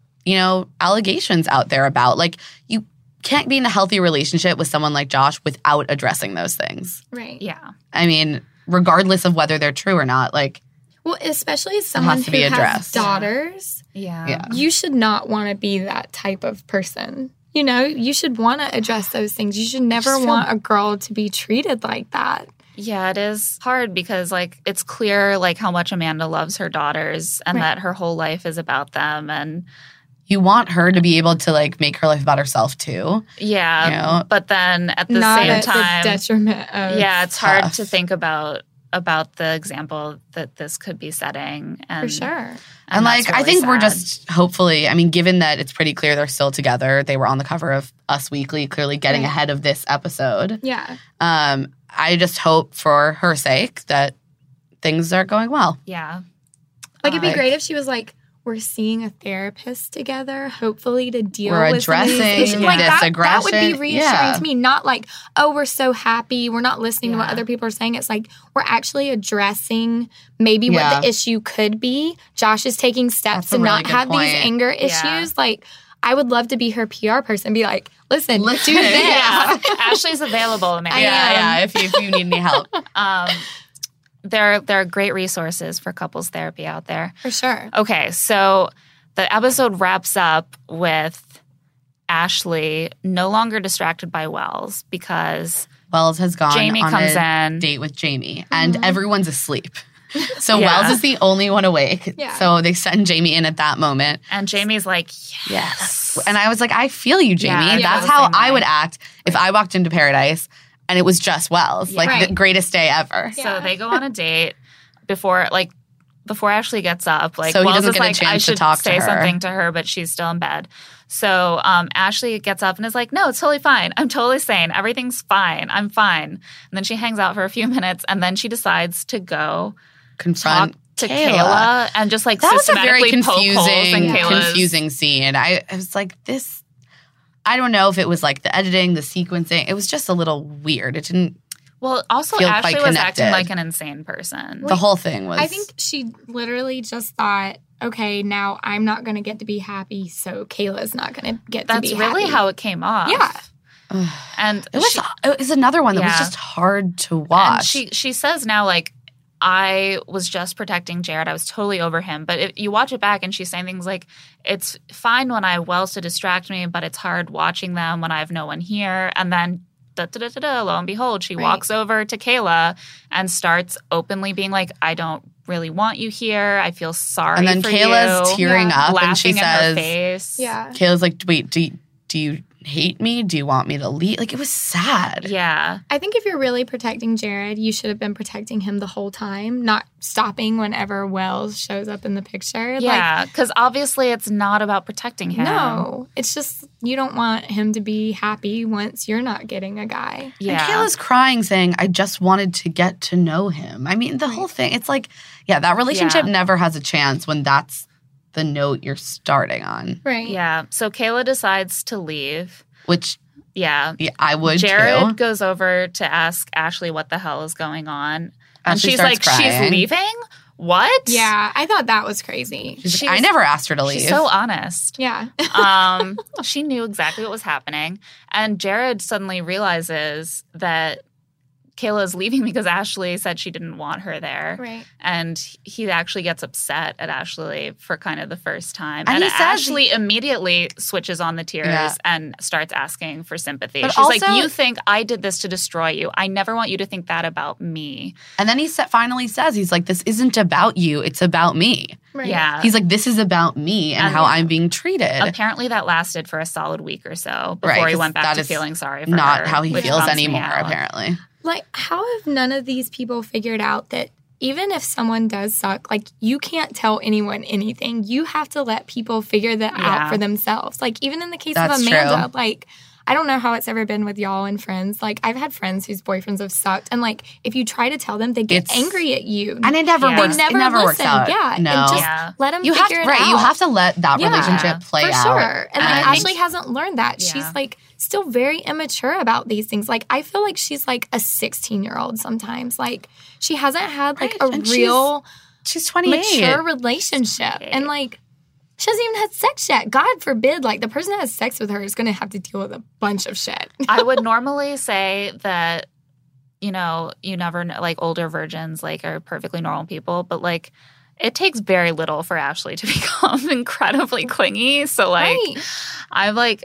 allegations out there about. Like, you can't be in a healthy relationship with someone like Josh without addressing those things. Right. Yeah. I mean, regardless of whether they're true or not, like, Well, especially as someone has to who be has addressed. daughters, Yeah. you should not want to be that type of person. You know, you should want to address those things. You should never want a girl to be treated like that. Yeah, it is hard because, like, it's clear, like, how much Amanda loves her daughters and that her whole life is about them. And you want her to be able to, like, make her life about herself too. yeah, but then at the Not same at time, the detriment of... yeah, it's hard tough. to think about the example that this could be setting. And, For sure. And that's like, I really think we're sad. just hopefully, I mean, given that it's pretty clear they're still together, they were on the cover of Us Weekly, clearly getting ahead of this episode. Yeah. I just hope for her sake that things are going well. Yeah. Like, it'd be Like- great if she was like, we're seeing a therapist together, hopefully to deal We're with some of these addressing issues. Like, this that would be aggression. reassuring Yeah. to me. Not like, oh, we're so happy, we're not listening to what Yeah. other people are saying. It's like, we're actually addressing maybe what Yeah. the issue could be. Josh is taking steps That's a to really not good have point. these anger Yeah. issues. Like, I would love to be her PR person. Be like, listen, do this. Yeah. Ashley's available, Amanda. Yeah, if you need any help. There are great resources for couples therapy out there. For sure. Okay, so the episode wraps up with Ashley no longer distracted by Wells because Wells has gone Jamie on comes a in. date with Jamie, and everyone's asleep. So Yeah. Wells is the only one awake. Yeah. So they send Jamie in at that moment. and Jamie's like, yes. And I was like, I feel you, Jamie. Yeah, I That's feel the how same I way. would act if I walked into Paradise and it was just Wells. Like, Right. the greatest day ever. So they go on a date before Ashley gets up. Like, So he Wells doesn't is get a like, chance I to should talk to say her. something to her, but she's still in bed. So Ashley gets up and is like, no, it's totally fine. I'm totally sane. Everything's fine. I'm fine. And then she hangs out for a few minutes, and then she decides to go Confront talk to Kayla and just like That was a very systematically poke holes in Kayla's. confusing scene. I was like, this. I don't know if it was like the editing, the sequencing. It was just a little weird. It didn't. Well, also feel Ashley quite was acting connected. like an insane person. The whole thing was. I think she literally just thought, okay, now I'm not going to get to be happy, so Kayla's not going to get to be That's happy. really how it came off. Yeah. And it was another one that was Yeah. just hard to And watch. she says now, like, I was just protecting Jared. I was totally over him. But if you watch it back and she's saying things like, it's fine when I have Wells to distract me, but it's hard watching them when I have no one here. And then, lo and behold, she walks over to Kayla and starts openly being like, I don't really want you here. I feel sorry and then for Kayla's you. tearing up and Laughing she in her says, face. Yeah. Kayla's like, wait, do you hate me? Do you want me to leave? Like, it was sad. Yeah. I think if you're really protecting Jared, you should have been protecting him the whole time, not stopping whenever Wells shows up in the picture. Yeah, because obviously it's not about protecting him. No, it's just you don't want him to be happy once you're not getting a guy. Yeah. And Kayla's crying, saying, I just wanted to get to know him. I mean, the whole thing, it's like, yeah, that relationship Yeah. never has a chance when that's the note you're starting on, Right. Yeah. So Kayla decides to leave. which Yeah. I would Jared too. goes over to ask Ashley what the hell is going on. And Ashley she's starts like, crying. she's leaving? What? Yeah, I thought that was crazy. She's like, I never asked her to leave. She's so honest. Yeah. She knew exactly what was happening. And Jared suddenly realizes that Kayla is leaving because Ashley said she didn't want her there. Right. And he actually gets upset at Ashley for kind of the first time. And And, he says Ashley immediately switches on the tears Yeah. and starts asking for sympathy. But She's like, also- you think I did this to destroy you. I never want you to think that about me. And then he finally says, he's like, this isn't about you. It's about me. Right. Yeah. He's like, this is about me and how I'm being treated. Apparently that lasted for a solid week or so before Right, he 'cause went back that to is feeling sorry for Not her. how he which feels bums me anymore, out. apparently. Like, how have none of these people figured out that even if someone does suck, like, you can't tell anyone anything. You have to let people figure that out for themselves. Like, even in the case That's of Amanda, true. like, I don't know how it's ever been with y'all and friends. Like, I've had friends whose boyfriends have sucked. And, like, if you try to tell them, they get It's- angry at you. And it never Yeah. works. They It never works listen. out. Yeah. No. And just Yeah. let them You have figure to, it out. right. You have to let that Yeah, relationship play for out. sure. And like, I think- Ashley hasn't learned that. She's Yeah. like still very immature about these things. Like, I feel like she's like a 16-year-old sometimes. Like, she hasn't had like Right, a and real She's 28. mature relationship. And like, she hasn't even had sex yet. God forbid, like, the person that has sex with her is going to have to deal with a bunch of shit. I would normally say that, you know, you never know, like older virgins like are perfectly normal people, but like it takes very little for Ashley to become incredibly clingy. So like Right. I'm like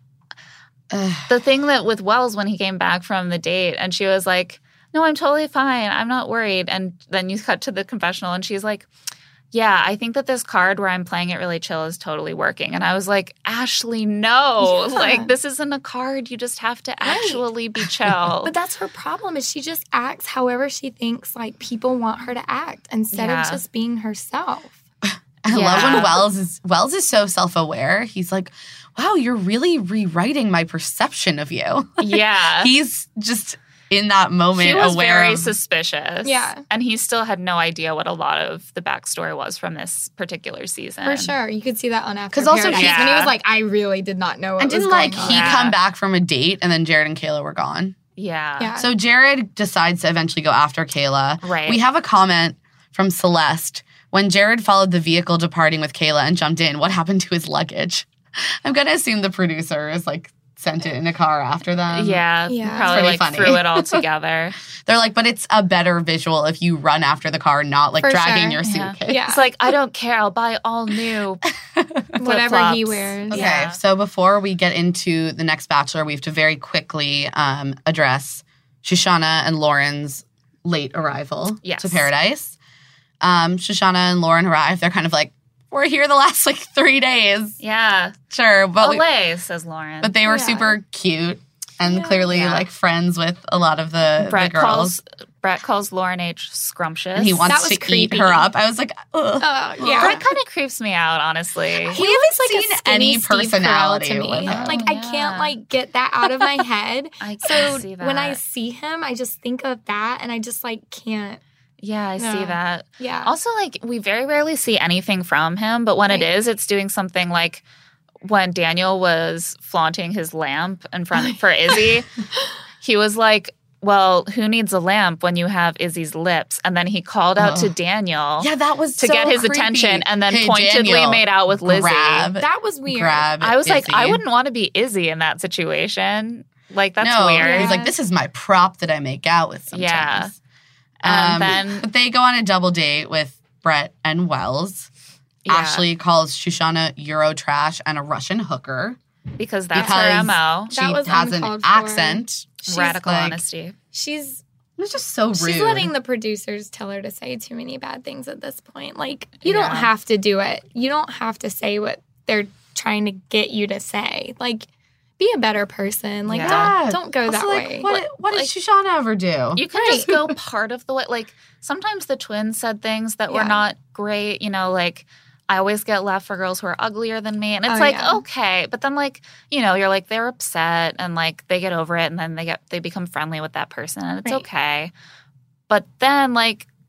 the thing that with Wells when he came back from the date and she was like, no, I'm totally fine. I'm not worried. And then you cut to the confessional and she's like, yeah, I think that this card where I'm playing it really chill is totally working. And I was like, Ashley, no. Yeah. Like, this isn't a card. You just have to actually be chill. But that's her problem is she just acts however she thinks like people want her to act instead Yeah. of just being herself. I love when Yeah. Wells is so self-aware. He's like, wow, you're really rewriting my perception of you. Yeah. He's just in that moment He was aware very of suspicious. Yeah. And he still had no idea what a lot of the backstory was from this particular season. For sure. You could see that on After 'Cause also Paradise. he- when he was like, I really did not know what and was didn't going like on. he Yeah. come back from a date and then Jared and Kayla were gone. Yeah. Yeah. So Jared decides to eventually go after Kayla. Right. We have a comment from Celeste. When Jared followed the vehicle departing with Kayla and jumped in, what happened to his luggage? I'm going to assume the producers like sent it in a car after them. Yeah. Yeah. Probably It's like pretty funny. threw it all together. They're like, but it's a better visual if you run after the car, not like For dragging sure. your Yeah. suitcase. Yeah. It's like, I don't care. I'll buy all new Whatever he flip-flops. wears. Okay, Yeah. so before we get into the next Bachelor, we have to very quickly address Shoshana and Lauren's late arrival Yes. to Paradise. Shoshana and Lauren arrive. They're kind of like, we're here the last like 3 days. Yeah. Sure, but Olay, says Lauren. but they were Yeah. super cute and Yeah. clearly Yeah. like friends with a lot of the girls. Brett calls Lauren H. scrumptious. And he That wants was to creepy. eat her up. I was like, ugh. Yeah. Brett kind of creeps me out, honestly. He haven't looks like seen a skinny any Steve Carell personality to me. with him. Like, I can't like get that out of my head. I So can see that. when I see him, I just think of that, and I just like can't. Yeah, I see No. that. Yeah. Also, like, we very rarely see anything from him, but when it Right. is, it's doing something like when Daniel was flaunting his lamp in front for Izzy, he was like, well, who needs a lamp when you have Izzy's lips? And then he called out to Daniel Yeah, that was to so get his creepy. attention and then Hey, pointedly Daniel, made out with Lizzie. Grab, That was weird. grab I was like, Izzy. I wouldn't want to be Izzy in that situation. Like, that's no, weird. He's like, this is my prop that I make out with sometimes. Yeah. And then, but they go on a double date with Brett and Wells. yeah, Ashley calls Shoshana Eurotrash and a Russian hooker. because that's because her MO. She That was has an uncalled for. accent. She's Radical like- honesty. She's It's just so rude. she's letting the producers tell her to say too many bad things at this point. Like, you Yeah. don't have to do it. You don't have to say what they're trying to get you to say. Like, be a better person. Like, Yeah. don't go Also, that like, way. What did Shoshana ever do? You can just go part of the way. Like, sometimes the twins said things that were Yeah. not great. You know, like, I always get left for girls who are uglier than me. And it's Oh, like, yeah. okay. But then, like, you know, you're like, they're upset and, like, they get over it and then they become friendly with that person and it's Right. okay. But then, like,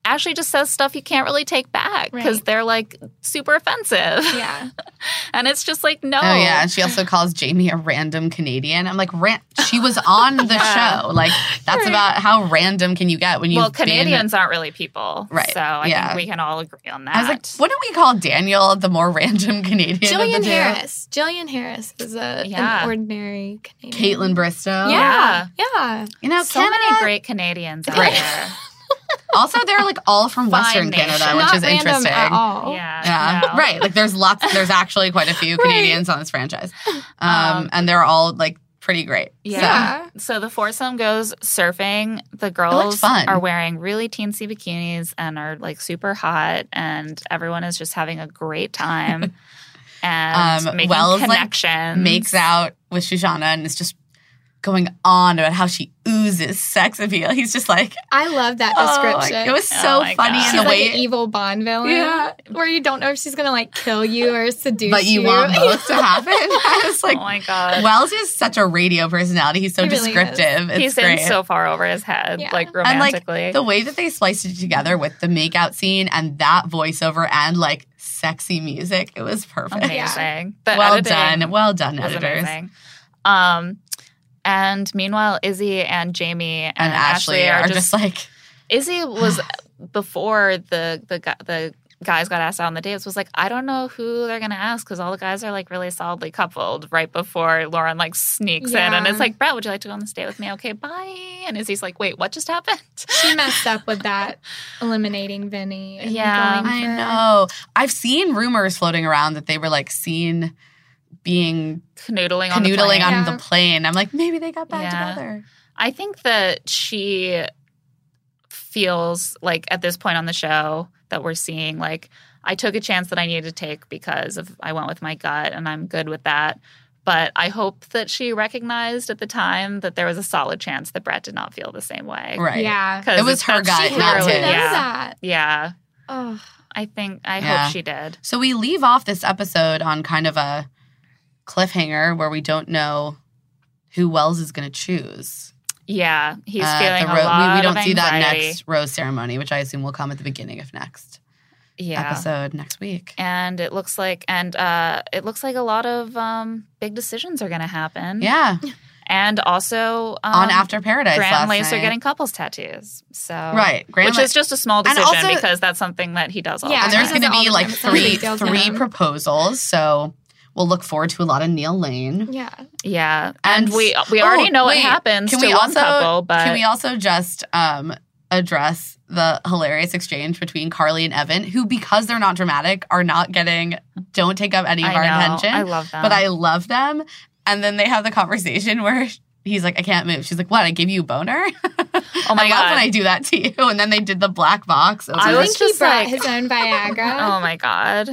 Ashley just says stuff you can't really take back because they're like super offensive. Yeah. And it's just like, no. Oh, yeah. And she also calls Jamie a random Canadian. I'm like, she was on the show. Like, that's about how random can you get when you Canadians aren't really people. Right. So I think we can all agree on that. I was like, wouldn't we call Daniel the more random Canadian Jillian of the two? Harris. Jillian Harris is an ordinary Canadian. Caitlin Bristow. Yeah. You know, so Canada, many great Canadians out there. Also, they're like all from Western nation. Canada, which Not is random interesting. at all. Yeah. No. Right. Like there's actually quite a few Canadians on this franchise. And they're all like pretty great. Yeah. So the foursome goes surfing. The girls are wearing really teensy bikinis and are like super hot, and everyone is just having a great time and making connections. Like, makes out with Shoshana and is just going on about how she oozes sex appeal. He's just like, I love that description. It was so funny in she's the way like an evil Bond villain, where you don't know if she's gonna like kill you or seduce you, but you want both to happen. I was like, oh my god, Wells is such a radio personality. He's so descriptive. He's great. in so far over his head, like romantically. And like the way that they spliced it together with the makeout scene and that voiceover and like sexy music, it was perfect. Amazing. Well done, editors. Amazing. And meanwhile, Izzy and Jamie and Ashley are just like... Izzy was, before the guys got asked out on the dates, was like, I don't know who they're going to ask because all the guys are like really solidly coupled right before Lauren like sneaks in. And it's like, Brett, would you like to go on this date with me? Okay, bye. And Izzy's like, wait, what just happened? She messed up with that, eliminating Vinny. And I know. I've seen rumors floating around that they were like seen being canoodling on the plane. I'm like, maybe they got back together. I think that she feels like at this point on the show that we're seeing, like, I took a chance that I needed to take because I went with my gut and I'm good with that. But I hope that she recognized at the time that there was a solid chance that Brett did not feel the same way. Right. Yeah. It was her gut, not his. Yeah. Oh. I hope she did. So we leave off this episode on kind of a cliffhanger where we don't know who Wells is going to choose. Yeah, he's feeling a lot we don't of see that anxiety. next rose ceremony, which I assume will come at the beginning of next episode next week. And it looks like a lot of big decisions are going to happen. Yeah. And also on After Paradise, Grant and Lace night. are getting couples tattoos. So Grant which is just a small decision also, because that's something that he does all the time. And there's going to be like three proposals. So we'll look forward to a lot of Neil Lane. Yeah. And we already know what happens to one couple, but can we also just address the hilarious exchange between Carly and Evan, who, because they're not dramatic, don't take up any of our attention. I love them. But I love them. And then they have the conversation where he's like, I can't move. She's like, what? I give you a boner? Oh my I God. love when I do that to you. And then they did the black box. I think he brought his own Viagra. Oh my God.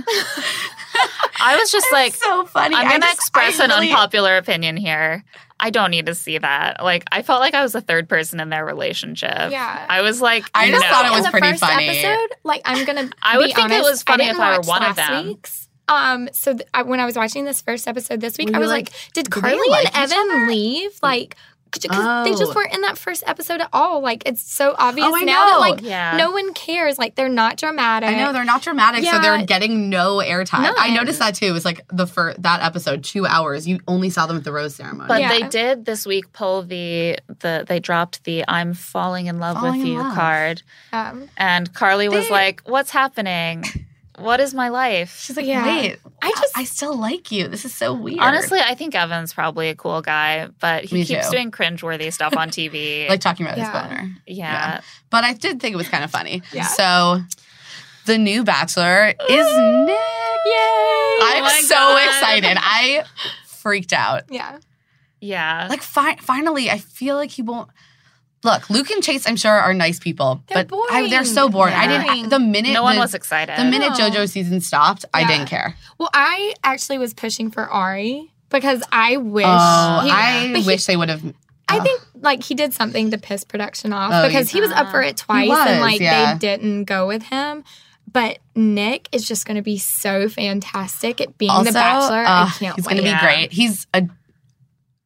I was just like, so funny. I'm going to express an unpopular opinion here. I don't need to see that. Like, I felt like I was the third person in their relationship. Yeah. I was like, I just thought it was pretty first funny. Episode, like, I'm going to I would be think honest, it was funny if I were watch one of last them. week's. So when I was watching this first episode this week, Were I you was like, did do they Carly like and each Evan other? leave? Like, because they just weren't in that first episode at all. Like, it's so obvious I now know. that, no one cares. Like, they're not dramatic. I know, they're not dramatic, so Yeah. they're getting no airtime. None. I noticed that too. It was like that episode, 2 hours. You only saw them at the rose ceremony. But they did this week pull they dropped the I'm falling in love with you card. And Carly was like, what's happening? What is my life? She's like, wait, I still like you. This is so weird. Honestly, I think Evan's probably a cool guy, but he Me keeps too. doing cringeworthy stuff on TV. like talking about his boner. Yeah. But I did think it was kind of funny. Yeah. So the new Bachelor is Nick. Yay! I'm my so God. excited. I freaked out. Yeah. Yeah. Like, finally, I feel like he won't. Look, Luke and Chase, I'm sure, are nice people, They're but they're boring. so boring. Yeah. I didn't. The minute no one was excited. The minute No. JoJo season stopped, I Yeah. didn't care. Well, I actually was pushing for Ari because I wish. I wish they would have. I think like he did something to piss production off Oh, because he was up for it twice was, and like yeah. they didn't go with him. But Nick is just going to be so fantastic at being Also, the Bachelor. I can't he's wait. going to be great. He's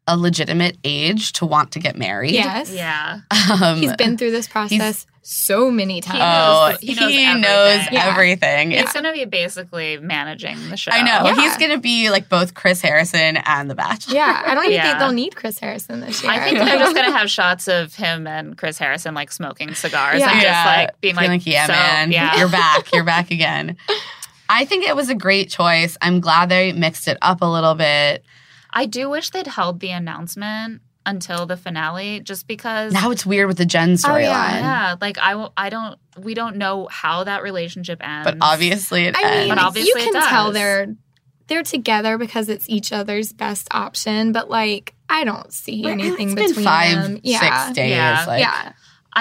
a legitimate age to want to get married. Yes. Yeah. He's been through this process so many times. He knows everything. He's going to be basically managing the show. I know. Yeah. He's going to be like both Chris Harrison and The Bachelor. Yeah, I don't even think they'll need Chris Harrison this year. I think they're just going to have shots of him and Chris Harrison like smoking cigars and just like being like, yeah, man, you're back again. I think it was a great choice. I'm glad they mixed it up a little bit. I do wish they'd held the announcement until the finale, just because now it's weird with the Jen storyline. Yeah, like we don't know how that relationship ends. But obviously it ends. But obviously you can tell they're together because it's each other's best option. But like, I don't see anything between them. 5-6 days. Yeah.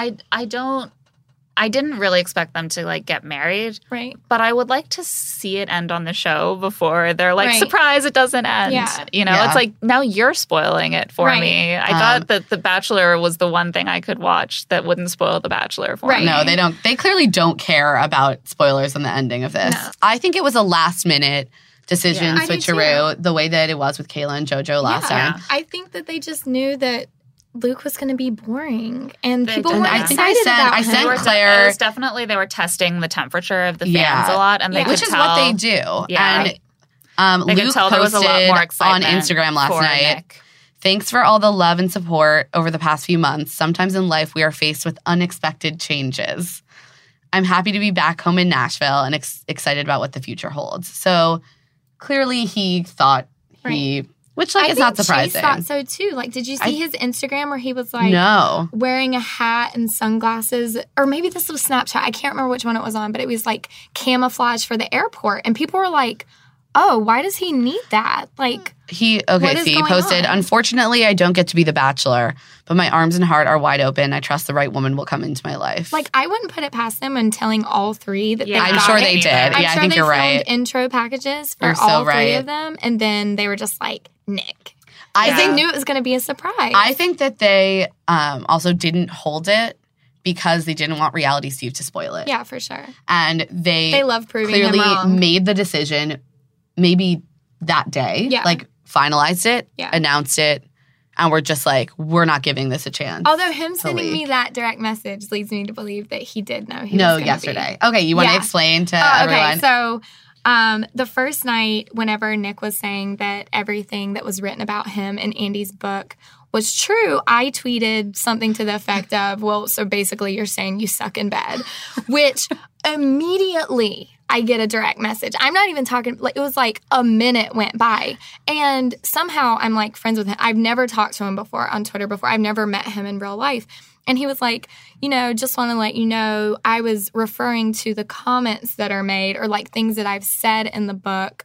I didn't really expect them to like get married. Right. But I would like to see it end on the show before they're like, surprise, it doesn't end. Yeah. You know, it's like, now you're spoiling it for me. I thought that The Bachelor was the one thing I could watch that wouldn't spoil The Bachelor for me. No, they don't. They clearly don't care about spoilers on the ending of this. No. I think it was a last minute decision switcheroo, the way that it was with Kayla and JoJo last time. I think that they just knew that Luke was going to be boring, and people were excited I sent Claire. It was definitely they were testing the temperature of the fans a lot, and they could which is what they do. Yeah. And they Luke could tell there was a lot more excitement on Instagram last night. Nick. Thanks for all the love and support over the past few months. Sometimes in life we are faced with unexpected changes. I'm happy to be back home in Nashville and excited about what the future holds. So clearly he thought which like is not surprising. I thought so too. Like, did you see his Instagram where he was like wearing a hat and sunglasses? Or maybe this was Snapchat. I can't remember which one it was on, but it was like camouflage for the airport. And people were like, oh, why does he need that? Like, he posted, unfortunately, I don't get to be the Bachelor, but my arms and heart are wide open. I trust the right woman will come into my life. Like, I wouldn't put it past them in telling all three that they got I'm sure they did. I think you're right. Intro packages for all three of them, and then they were just like, Nick. I knew it was going to be a surprise. I think that they also didn't hold it because they didn't want Reality Steve to spoil it. Yeah, for sure. And they love proving clearly him wrong. made the decision maybe that day, like finalized it, announced it, and we're just like, we're not giving this a chance. Although him sending me that direct message leads me to believe that he did know he was going to yesterday. Okay, you want to explain to everyone? Okay, so the first night, whenever Nick was saying that everything that was written about him in Andy's book was true, I tweeted something to the effect of, well, so basically you're saying you suck in bed, which immediately I get a direct message. I'm not even talking, like, it was like a minute went by. And somehow I'm like friends with him. I've never talked to him before on Twitter before. I've never met him in real life. And he was like, just want to let you know, I was referring to the comments that are made or like things that I've said in the book.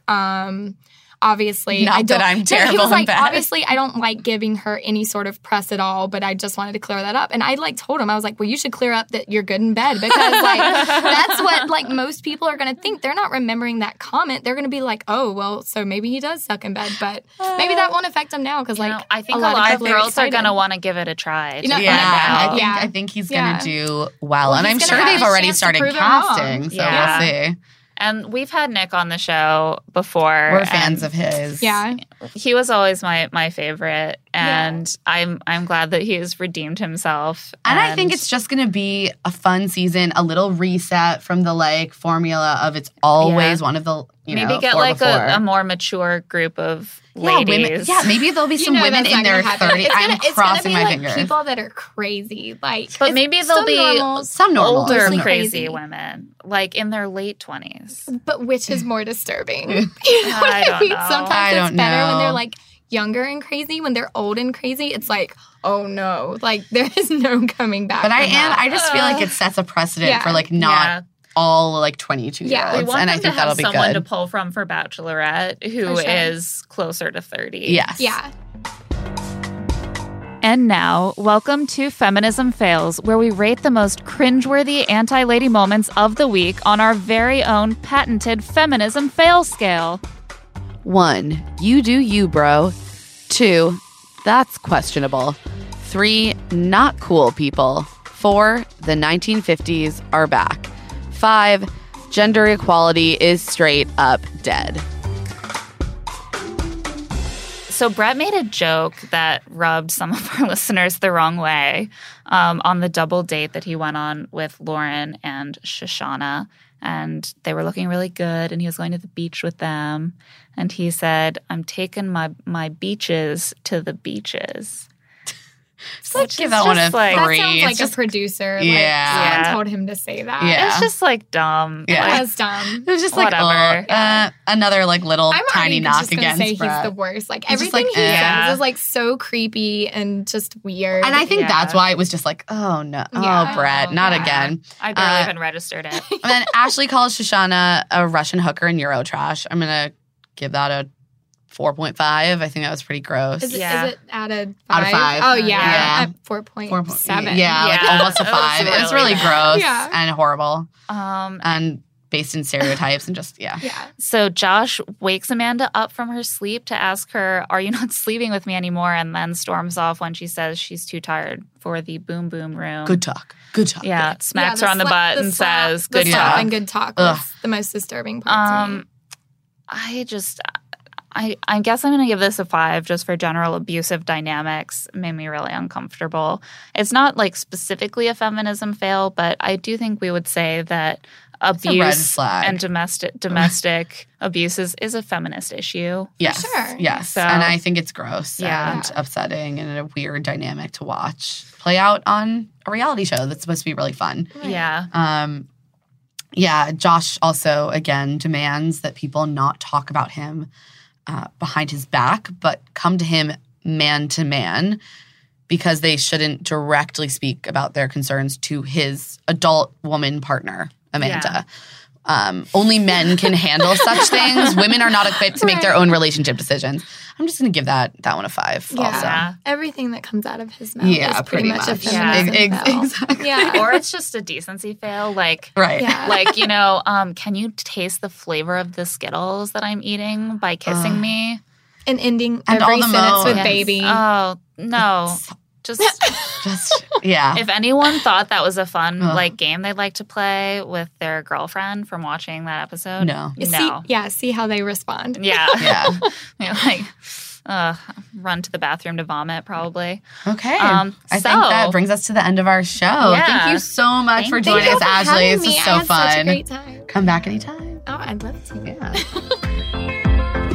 Obviously, not that I'm terrible. He was like, bad. Obviously, I don't like giving her any sort of press at all, but I just wanted to clear that up. And I like told him, I was like, well, you should clear up that you're good in bed because like that's what like most people are going to think. They're not remembering that comment. They're going to be like, oh, well, so maybe he does suck in bed, but maybe that won't affect him now because I think a lot of girls are going to want to give it a try. I think he's going to do well and I'm sure they've already started casting, so we'll see. And we've had Nick on the show before. We're fans of his. Yeah. He was always my favorite. And I'm glad that he has redeemed himself. And I think it's just going to be a fun season, a little reset from the like formula of it's always one of the, maybe get like a more mature group of ladies. Maybe there'll be some women in their 30s. I'm crossing my fingers. People that are crazy. But maybe there'll be some older crazy women, like in their late 20s. But which is more disturbing? I don't know. Sometimes it's better when they're like younger and crazy. When they're old and crazy, it's like, oh no, like there is no coming back. But I just feel like it sets a precedent for like not all like 22-year-olds, and I think that'll be good. Someone to pull from for Bachelorette who is closer to 30. Yes. Yeah. And now, welcome to Feminism Fails, where we rate the most cringeworthy anti-lady moments of the week on our very own patented Feminism Fail scale. 1, you do you, bro. 2, that's questionable. 3, not cool people. 4, the 1950s are back. 5, gender equality is straight up dead. So Brett made a joke that rubbed some of our listeners the wrong way on the double date that he went on with Lauren and Shoshana. And they were looking really good, and he was going to the beach with them. And he said, I'm taking my beaches to the beaches. Just give that one a 3. That sounds like It's a producer. Yeah. Someone told him to say that. Yeah. It's just like dumb. Yeah. Like, That's dumb. It was just like, Whatever. another like little I'm tiny already knock just gonna against say Brett. he's the worst. Like He's just everything like, he eh. says is like so creepy and just weird. And I think Yeah. that's why it was just like, oh no, Yeah. Brett, not Yeah. again. I barely even registered it. And then Ashley calls Shoshana a Russian hooker and Eurotrash. I'm gonna give that a 4.5. I think that was pretty gross. is, Yeah. it out of 5? Out of 5. Oh yeah, Yeah. at 4.7. Yeah, like Yeah. almost a It was 5. It's really really bad. gross Yeah. and horrible Um, and based in stereotypes and just Yeah. So Josh wakes Amanda up from her sleep to ask her, are you not sleeping with me anymore? And then storms off when she says she's too tired for the boom boom room. Good talk. Yeah, smacks Yeah, her on the butt and says, good the talk. slap and good talk was the most disturbing part to me. I guess I'm going to give this a 5 just for general abusive dynamics. It made me really uncomfortable. It's not like specifically a feminism fail, but I do think we would say that a red abuse flag. and domestic abuse is a feminist issue. Yes. Sure. Yes. So- and I think it's gross Yeah. and upsetting and a weird dynamic to watch play out on a reality show that's supposed to be really fun. Yeah. Yeah, Josh also, again, demands that people not talk about him behind his back, but come to him man to man because they shouldn't directly speak about their concerns to his adult woman partner, Amanda. Only men can handle such things. Women are not equipped to make their own relationship decisions. I'm just going to give that one a 5 also. Yeah. Everything that comes out of his mouth Yeah, is pretty much a much. feminism fail. Exactly. Yeah. Or it's just a decency fail. Like, Right. Yeah. like, can you taste the flavor of the Skittles that I'm eating by kissing me? And ending And every all the sentence with moans. baby. Oh, no. Just Yeah. if anyone thought that was a fun Ugh. game they'd like to play with their girlfriend from watching that episode, No. See how they respond. Yeah. Yeah. Like, run to the bathroom to vomit, probably. Okay. I I think that brings us to the end of our show. Yeah. Thank you so much for Thank joining you us, for Ashley. having This me. is I so had fun. Such a great time. Come back anytime. Oh, I'd love to. Yeah.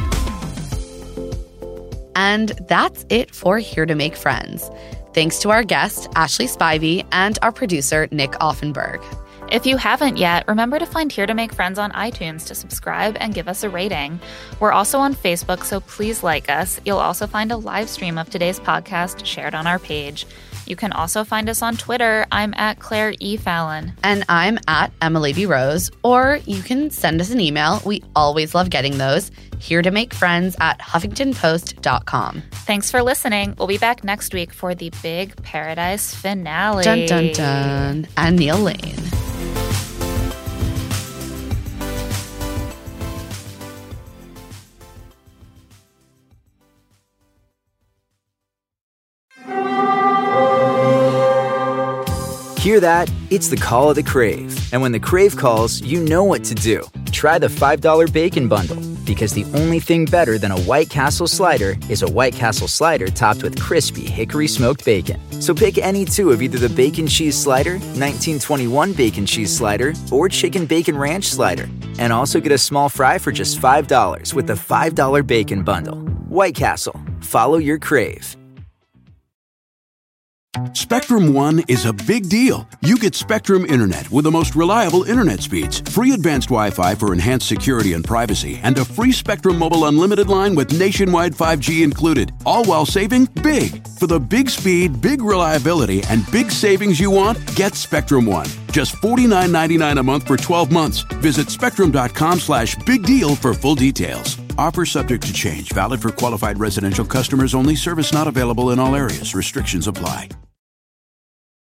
And that's it for Here to Make Friends. Thanks to our guest, Ashley Spivey, and our producer, Nick Offenberg. If you haven't yet, remember to find Here to Make Friends on iTunes to subscribe and give us a rating. We're also on Facebook, so please like us. You'll also find a live stream of today's podcast shared on our page. You can also find us on Twitter. I'm at Claire E. Fallon. And I'm at Emily V. Rose, or you can send us an email. We always love getting those. Here to Make Friends at HuffingtonPost.com. Thanks for listening. We'll be back next week for the big Paradise finale. Dun, dun, dun. And Neil Lane. Hear that? It's the call of the Crave. And when the Crave calls, you know what to do. Try the $5 Bacon Bundle, because the only thing better than a White Castle slider is a White Castle slider topped with crispy hickory smoked bacon. So pick any two of either the Bacon Cheese Slider, 1921 Bacon Cheese Slider, or Chicken Bacon Ranch Slider. And also get a small fry for just $5 with the $5 Bacon Bundle. White Castle. Follow your crave. Spectrum One is a big deal. You get Spectrum Internet with the most reliable internet speeds, free advanced Wi-Fi for enhanced security and privacy, and a free Spectrum Mobile Unlimited line with nationwide 5G included, all while saving big. For the big speed, big reliability, and big savings you want, get Spectrum One. Just $49.99 a month for 12 months. Visit spectrum.com/big deal for full details. Offer subject to change. Valid for qualified residential customers only. Service not available in all areas. Restrictions apply.